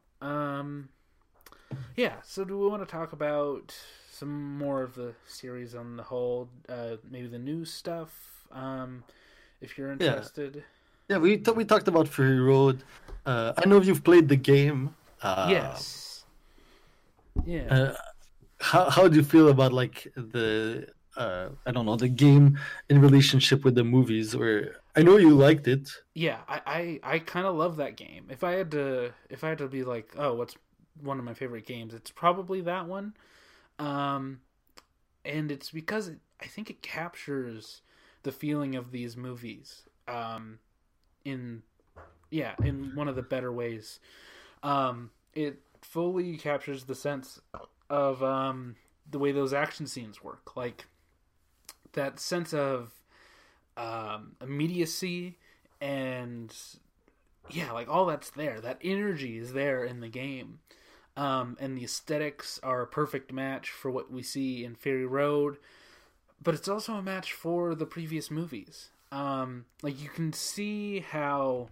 Yeah. So do we want to talk about some more of the series on the whole? Maybe the new stuff. If you're interested. Yeah, we talked about Fury Road. I know you've played the game. Yes. Yeah. How do you feel about like the I don't know, the game in relationship with the movies? Or I know you liked it. Yeah, I kind of love that game. If I had to be like, oh, what's one of my favorite games? It's probably that one. And it's because I think it captures the feeling of these movies. In one of the better ways. It fully captures the sense of the way those action scenes work, like that sense of immediacy, and like all that's there. That energy is there in the game, and the aesthetics are a perfect match for what we see in Fury Road, but it's also a match for the previous movies. Like you can see how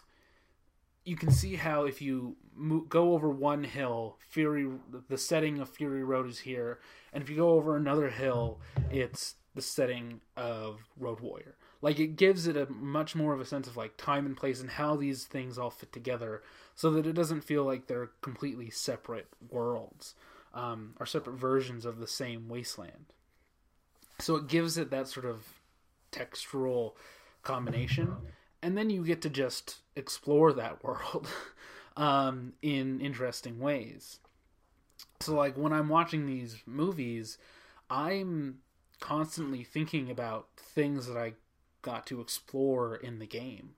if you go over one hill, the setting of Fury Road is here, and if you go over another hill, it's the setting of Road Warrior. Like it gives it a much more of a sense of like time and place and how these things all fit together, so that it doesn't feel like they're completely separate worlds, or separate versions of the same wasteland. So it gives it that sort of textural combination, and then you get to just explore that world in interesting ways. So like when I'm watching these movies, I'm constantly thinking about things that I got to explore in the game.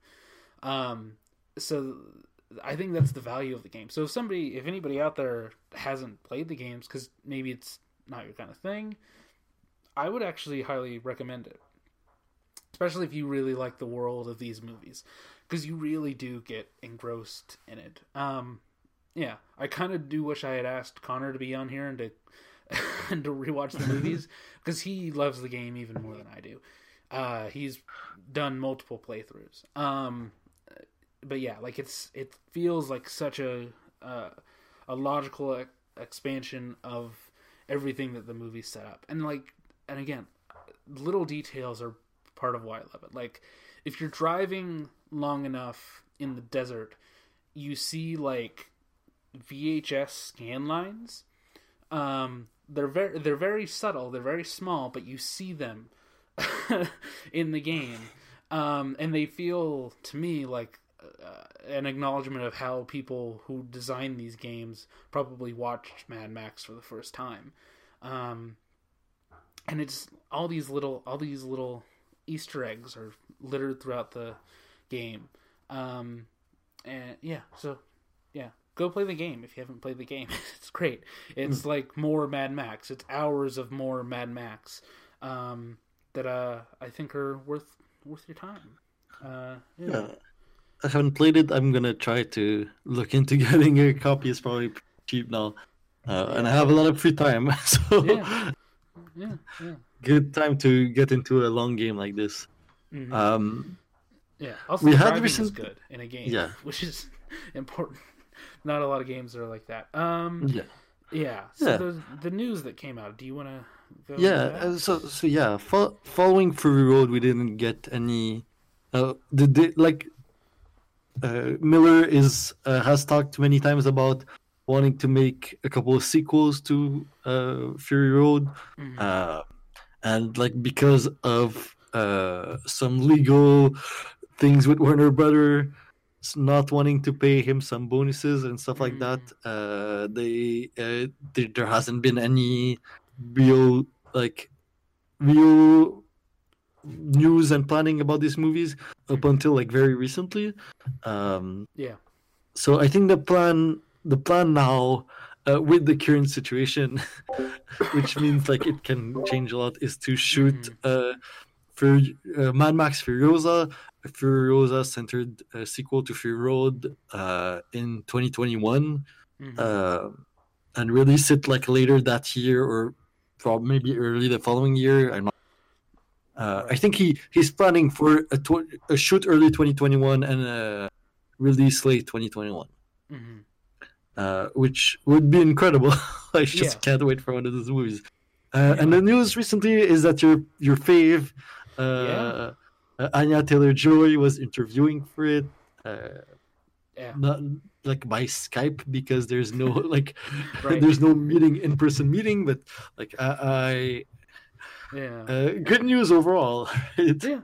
So I think that's the value of the game. So if anybody out there hasn't played the games, because maybe it's not your kind of thing, I would actually highly recommend it. Especially if you really like the world of these movies, because you really do get engrossed in it. Yeah, I kind of do wish I had asked Connor to be on here and to and to rewatch the movies, because he loves the game even more than I do. He's done multiple playthroughs. But yeah, like it feels like such a logical expansion of everything that the movie set up, and again, little details are part of why I love it. Like if you're driving long enough in the desert, you see like VHS scan lines. They're very subtle, they're very small, but you see them in the game, and they feel to me like an acknowledgement of how people who design these games probably watched Mad Max for the first time. And it's all these little Easter eggs are littered throughout the game. And go play the game if you haven't played the game. It's great. It's like more Mad Max. It's hours of more Mad Max that I think are worth your time. Yeah. I haven't played it. I'm gonna try to look into getting a copy. It's probably cheap now, and I have a lot of free time, so yeah. Good time to get into a long game like this. Mm-hmm. Also, we driving is good in a game, yeah, which is important. Not a lot of games are like that. Yeah. So the news that came out. Do you want to go? Yeah. So yeah. Following Fury Road, we didn't get any. Miller has talked many times about wanting to make a couple of sequels to Fury Road, and like because of some legal things with Warner Brother not wanting to pay him some bonuses and stuff like that, there hasn't been any real real news and planning about these movies up until like very recently. So I think the plan now, with the current situation, which means like it can change a lot, is to shoot for Mad Max Furiosa, a Furiosa centered sequel to Fury Road in 2021, and release it like later that year or probably maybe early the following year. I'm not. I think he's planning for a shoot early 2021 and a release late 2021, which would be incredible. I just can't wait for one of those movies. And the news recently is that your fave, Anya Taylor-Joy, was interviewing for it. Not like by Skype because there's no there's no in-person meeting, but like good news overall. Right?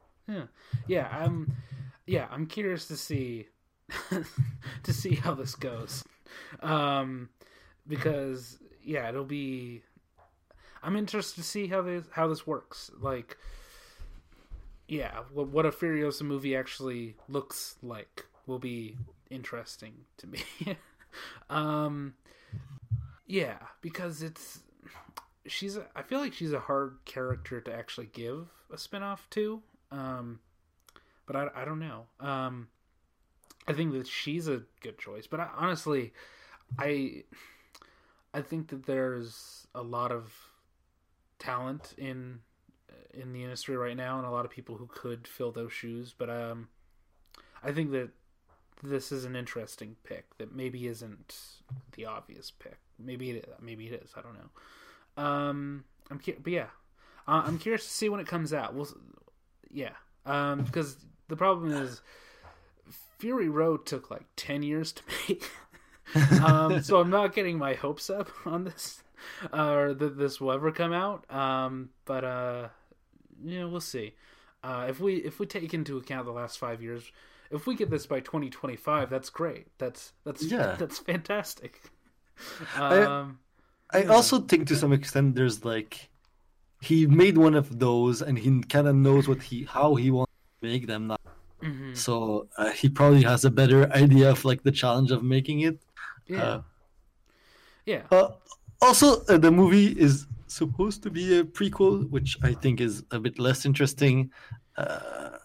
I'm curious to see how this goes, because it'll be. I'm interested to see how this works. Like, what a Furiosa movie actually looks like will be interesting to me. Because I feel like she's a hard character to actually give a spinoff to. But I don't know. I think that she's a good choice, but honestly, I think that there's a lot of talent in the industry right now, and a lot of people who could fill those shoes. But I think that this is an interesting pick that maybe isn't the obvious pick. Maybe it is. I don't know. I'm curious to see when it comes out. Because the problem is Fury Road took like 10 years to make. So I'm not getting my hopes up on this, or that this will ever come out. But we'll see. If we take into account the last 5 years, if we get this by 2025, that's great. That's fantastic. I also think to some extent there's like he made one of those and he kind of knows how he wants to make them now. So he probably has a better idea of like the challenge of making it. Also, the movie is supposed to be a prequel, which I think is a bit less interesting. I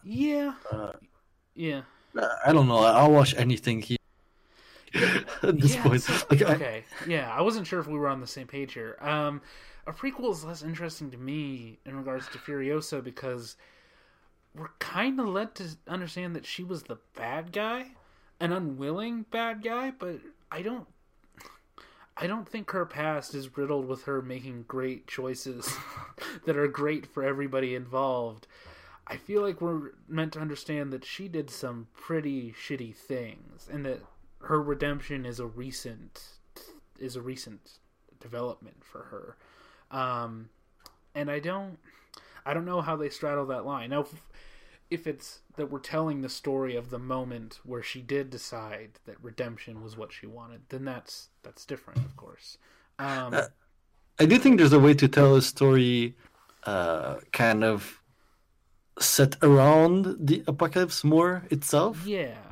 don't know. I'll watch anything here at this point. I wasn't sure if we were on the same page here. A prequel is less interesting to me in regards to Furiosa because we're kind of led to understand that she was the bad guy, an unwilling bad guy, but I don't think her past is riddled with her making great choices that are great for everybody involved. I feel like we're meant to understand that she did some pretty shitty things, and that her redemption is a recent development for her. And I don't know how they straddle that line. Now, if it's that we're telling the story of the moment where she did decide that redemption was what she wanted, then that's different, of course. I do think there's a way to tell a story kind of set around the apocalypse more itself.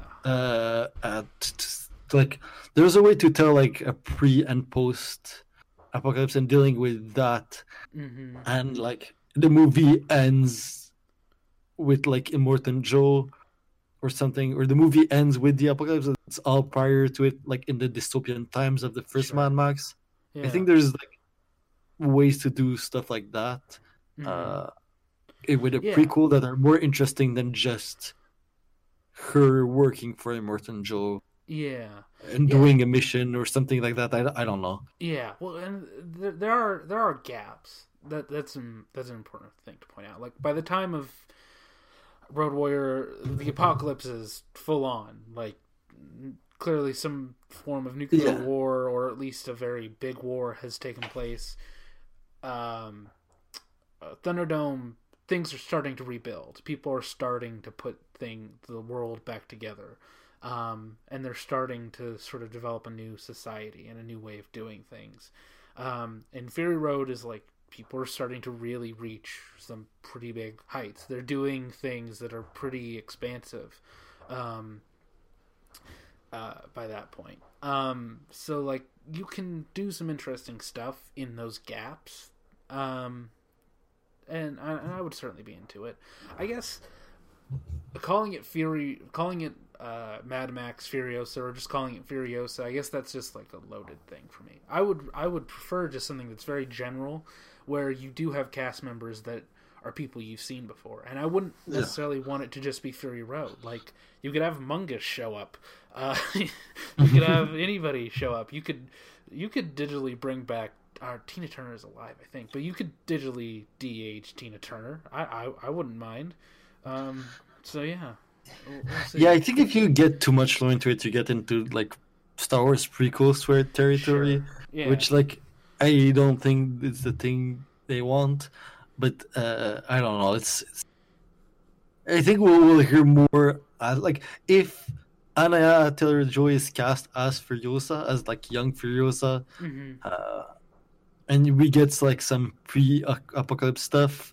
Like there's a way to tell like a pre and post apocalypse and dealing with that. And like the movie ends with like Immortan Joe or something, or the movie ends with the apocalypse. It's all prior to it, like in the dystopian times of the first Mad Max. I think there's like ways to do stuff like that with a prequel that are more interesting than just her working for Immortan Joe. Yeah. and doing a mission or something like that. I don't know. Yeah. Well, and there are gaps. That's an important thing to point out. Like by the time of Road Warrior, the apocalypse is full on. Like clearly some form of nuclear war, or at least a very big war, has taken place. Thunderdome, things are starting to rebuild. People are starting to put the world back together. And they're starting to sort of develop a new society and a new way of doing things. And Fury Road is like, people are starting to really reach some pretty big heights. They're doing things that are pretty expansive by that point. So like you can do some interesting stuff in those gaps. And I would certainly be into it. I guess calling it Mad Max Furiosa, or just calling it Furiosa, I guess that's just like a loaded thing for me. I would prefer just something that's very general, where you do have cast members that are people you've seen before, and I wouldn't necessarily want it to just be Fury Road. Like you could have Mungus show up, you could have anybody show up. You could digitally bring back. Tina Turner is alive, I think, but you could digitally de-age Tina Turner. I wouldn't mind. So yeah. Yeah, I think if you get too much into it, you get into like Star Wars prequel swear territory, which like I don't think it's the thing they want. But I don't know. It's I think we'll hear more. Like if Anya Taylor-Joy is cast as Furiosa, as like young Furiosa, and we get like some pre-apocalypse stuff.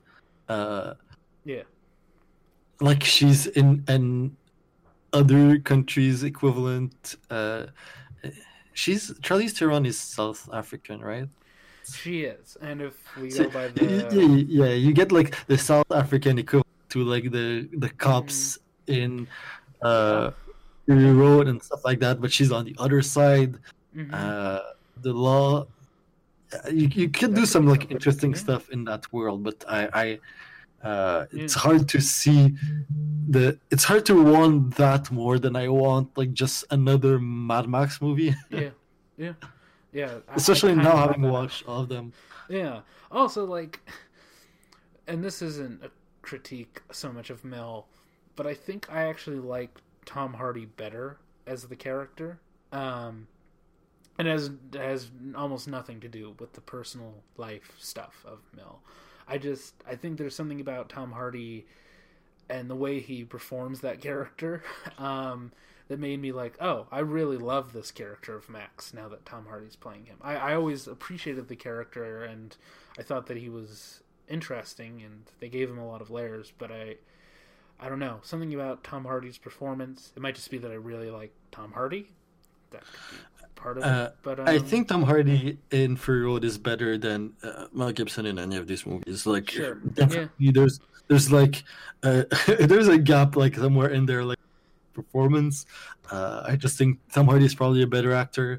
Like she's in other countries equivalent. Charlize Theron is South African, right? She is, and if we go by the you get like the South African equivalent to like the cops in Fury Road and stuff like that, but she's on the other side. The law. You can do some like interesting stuff in that world, but it's hard to see it's hard to want that more than I want like just another Mad Max movie. Yeah. Especially now having watched all of them. Yeah. Also, like, and this isn't a critique so much of Mel, but I think I actually like Tom Hardy better as the character. And has almost nothing to do with the personal life stuff of Mel. I think there's something about Tom Hardy and the way he performs that character that made me like, oh, I really love this character of Max now that Tom Hardy's playing him. I always appreciated the character, and I thought that he was interesting, and they gave him a lot of layers, but I don't know. Something about Tom Hardy's performance, it might just be that I really like Tom Hardy. That could be part of it. But I think Tom Hardy in Fury Road is better than Mel Gibson in any of these movies. Like, definitely there's like there's a gap like somewhere in there, like performance. I just think Tom Hardy is probably a better actor.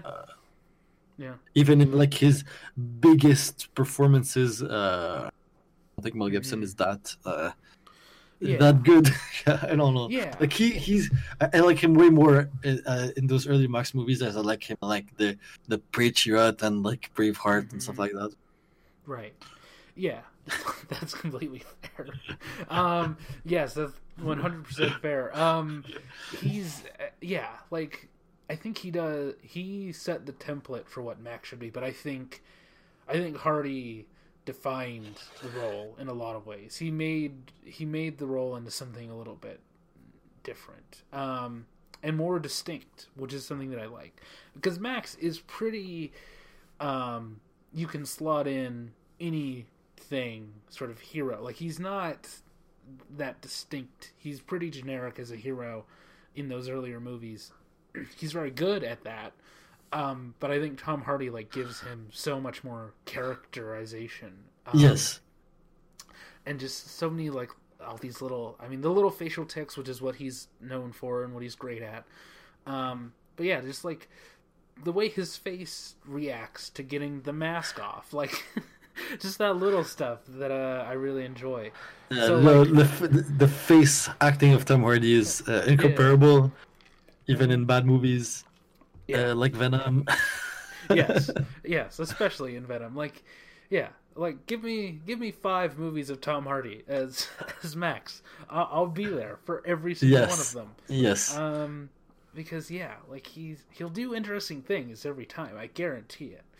Even in like his biggest performances, I think Mel Gibson is that good. I don't know. Like I like him way more in those early Max movies as I like him like the Patriot and like Braveheart and stuff like that. Right. Yeah. That's completely fair. Yes, that's 100% fair. He's like I think he set the template for what Max should be, but I think Hardy defined the role in a lot of ways. He made the role into something a little bit different and more distinct, which is something that I like, because Max is pretty you can slot in anything sort of hero. Like he's not that distinct. He's pretty generic as a hero in those earlier movies. He's very good at that. But I think Tom Hardy like gives him so much more characterization. Yes. And just so many like all these little, I mean, the little facial tics, which is what he's known for and what he's great at. But yeah, just like the way his face reacts to getting the mask off, like just that little stuff that I really enjoy. So, the face acting of Tom Hardy is incomparable. even in bad movies, like Venom. yes, especially in Venom. Like, yeah, like give me 5 movies of Tom Hardy as Max. I'll be there for every single one of them. Yes. Because like he'll do interesting things every time. I guarantee it.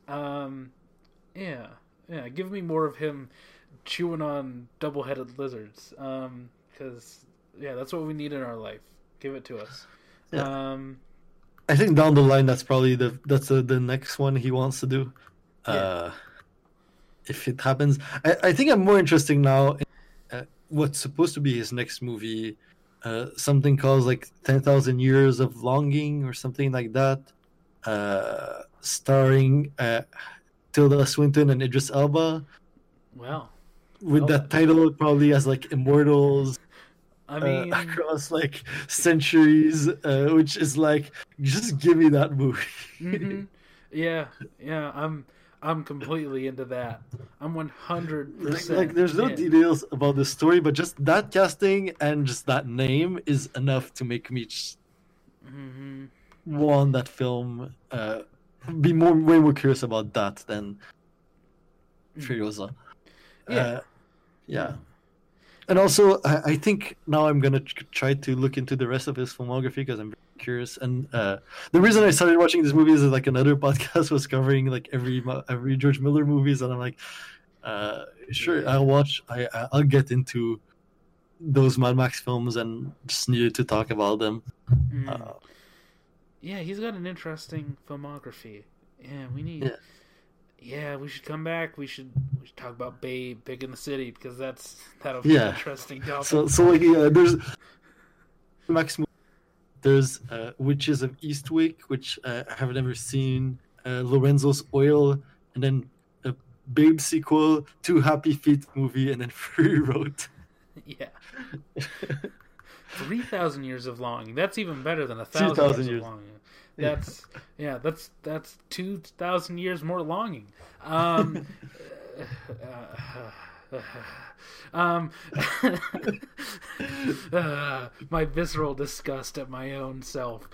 Give me more of him chewing on double-headed lizards. Because that's what we need in our life. Give it to us. Yeah. I think down the line, that's probably the next one he wants to do. If it happens, I think I'm more interested now in what's supposed to be his next movie, something called like 10,000 Years of Longing or something like that, starring Tilda Swinton and Idris Elba. Wow. With that title, probably as like Immortals. I mean, across like centuries, which is like, just give me that movie. Mm-hmm. Yeah, I'm completely into that. I'm 100%. Like, there's no details about the story, but just that casting and just that name is enough to make me just want that film. Be way more curious about that than Furiosa. Yeah. And also, I think now I'm gonna try to look into the rest of his filmography because I'm very curious. And the reason I started watching these movies is like another podcast was covering like every George Miller movies, and I'm like, sure, I'll watch. I'll get into those Mad Max films and just needed to talk about them. He's got an interesting filmography. Yeah, we need. Yeah, we should come back. We should talk about Babe, Big in the City, because that'll be an interesting topic. So like there's Max. There's Witches of Eastwick, which I have never seen. Lorenzo's Oil, and then a Babe sequel, 2 Happy Feet movie, and then Fury Road. Yeah. 3,000 Years of Longing. That's even better than 1,000 years of longing. That's 2,000 years more longing. My visceral disgust at my own self.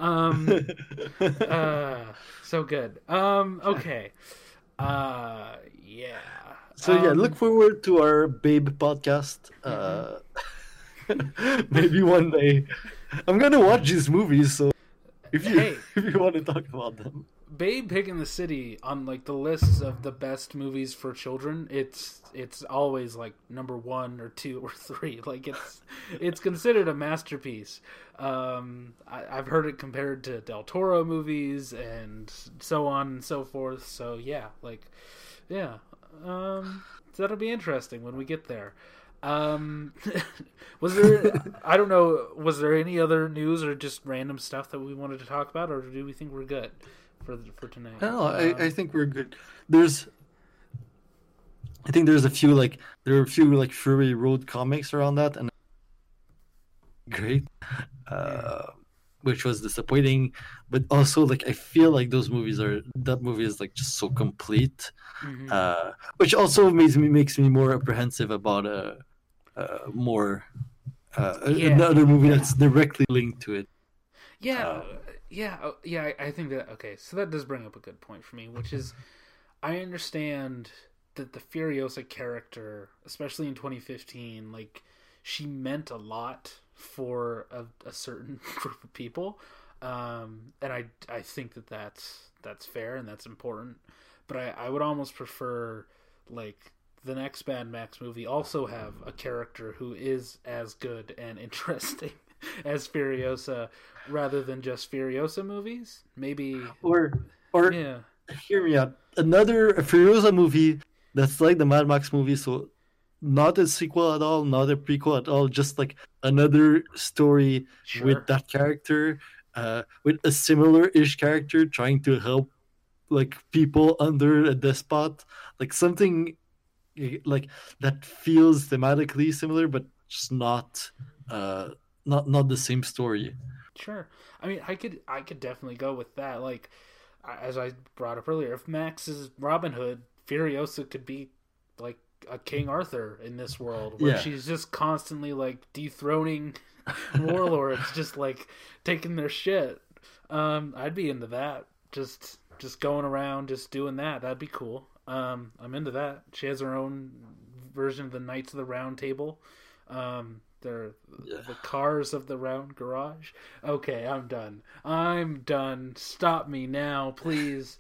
So good. Okay. So look forward to our Babe podcast. Maybe one day. I'm gonna watch these movies, so if you want to talk about them. Babe, Pig in the City, on like the lists of the best movies for children, it's always like number 1 or 2 or 3. Like it's considered a masterpiece. I've heard it compared to Del Toro movies and so on and so forth. So that'll be interesting when we get there. Was there any other news or just random stuff that we wanted to talk about, or do we think we're good for tonight? No, I think we're good. I think there are a few like Fury Road comics around that, and great, which was disappointing, but also like I feel like that movie is like just so complete, which also makes me more apprehensive about another movie that's directly linked to it. I think that, okay, so that does bring up a good point for me, which is I understand that the Furiosa character, especially in 2015, like she meant a lot for a certain group of people, and I think that's fair and that's important, but I would almost prefer like the next Mad Max movie also have a character who is as good and interesting as Furiosa, rather than just Furiosa movies. Maybe or hear me out. Another Furiosa movie that's like the Mad Max movie, so not a sequel at all, not a prequel at all, just like another story with that character, with a similar-ish character trying to help like people under a despot, like something like that feels thematically similar, but just not the same story. Sure. I mean, I could definitely go with that. Like, as I brought up earlier, if Max is Robin Hood, Furiosa could be like a King Arthur in this world, where she's just constantly like dethroning warlords just like taking their shit. I'd be into that. Just going around, just doing that. That'd be cool. I'm into that. She has her own version of the Knights of the Round Table. They're the cars of the Round Garage. Okay, I'm done. Stop me now, please.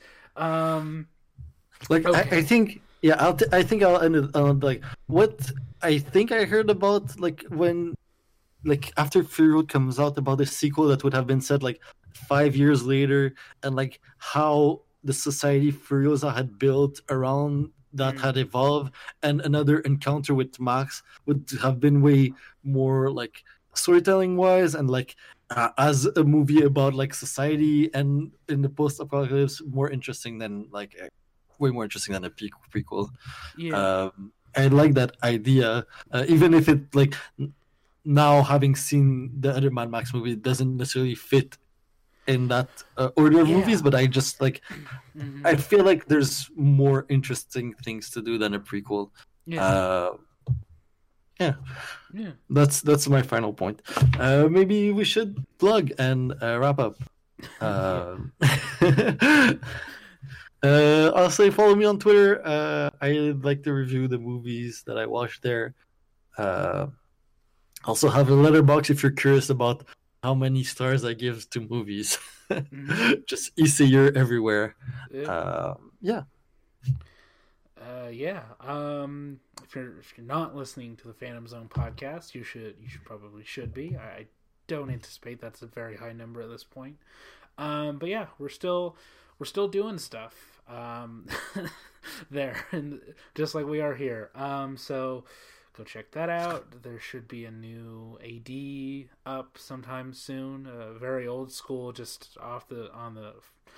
Like, okay. I think, yeah, I think I'll end it on, like, what I think I heard about, like, when, like, after Fury Road comes out, about a sequel that would have been set, like, 5 years later, and, like, how the society Furiosa had built around that had evolved, and another encounter with Max would have been way more, like, storytelling-wise, and, like, as a movie about, like, society and in the post-apocalypse, more interesting than, like, way more interesting than a prequel. Yeah. I like that idea, even if it, like, now having seen the other Mad Max movie, it doesn't necessarily fit in that order of movies, but I just, like, I feel like there's more interesting things to do than a prequel. Yeah. That's my final point. Maybe we should plug and wrap up. I'll say follow me on Twitter. I like to review the movies that I watch there. Also have a letterbox if you're curious about how many stars I give to movies. Just ECU everywhere. Yeah. If you're not listening to the Phantom Zone podcast, you should be. I don't anticipate that's a very high number at this point. But yeah, we're still doing stuff there, and just like we are here. So go check that out. There should be a new AD up sometime soon. Very old school, just on the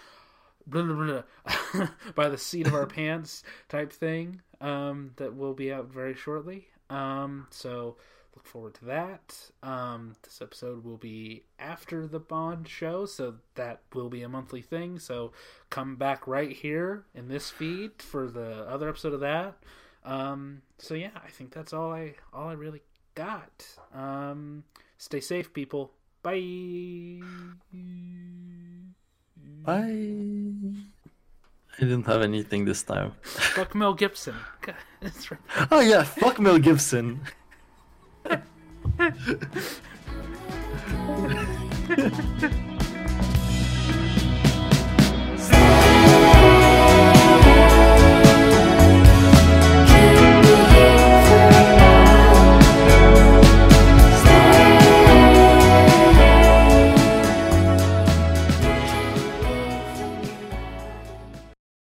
by the seat of our pants type thing. That will be out very shortly. So look forward to that. This episode will be after the Bond show, so that will be a monthly thing. So come back right here in this feed for the other episode of that. So yeah, I think that's all I really got. Stay safe, people. Bye. Bye. I didn't have anything this time. Fuck Mel Gibson. That's right. Oh yeah, fuck Mel Gibson.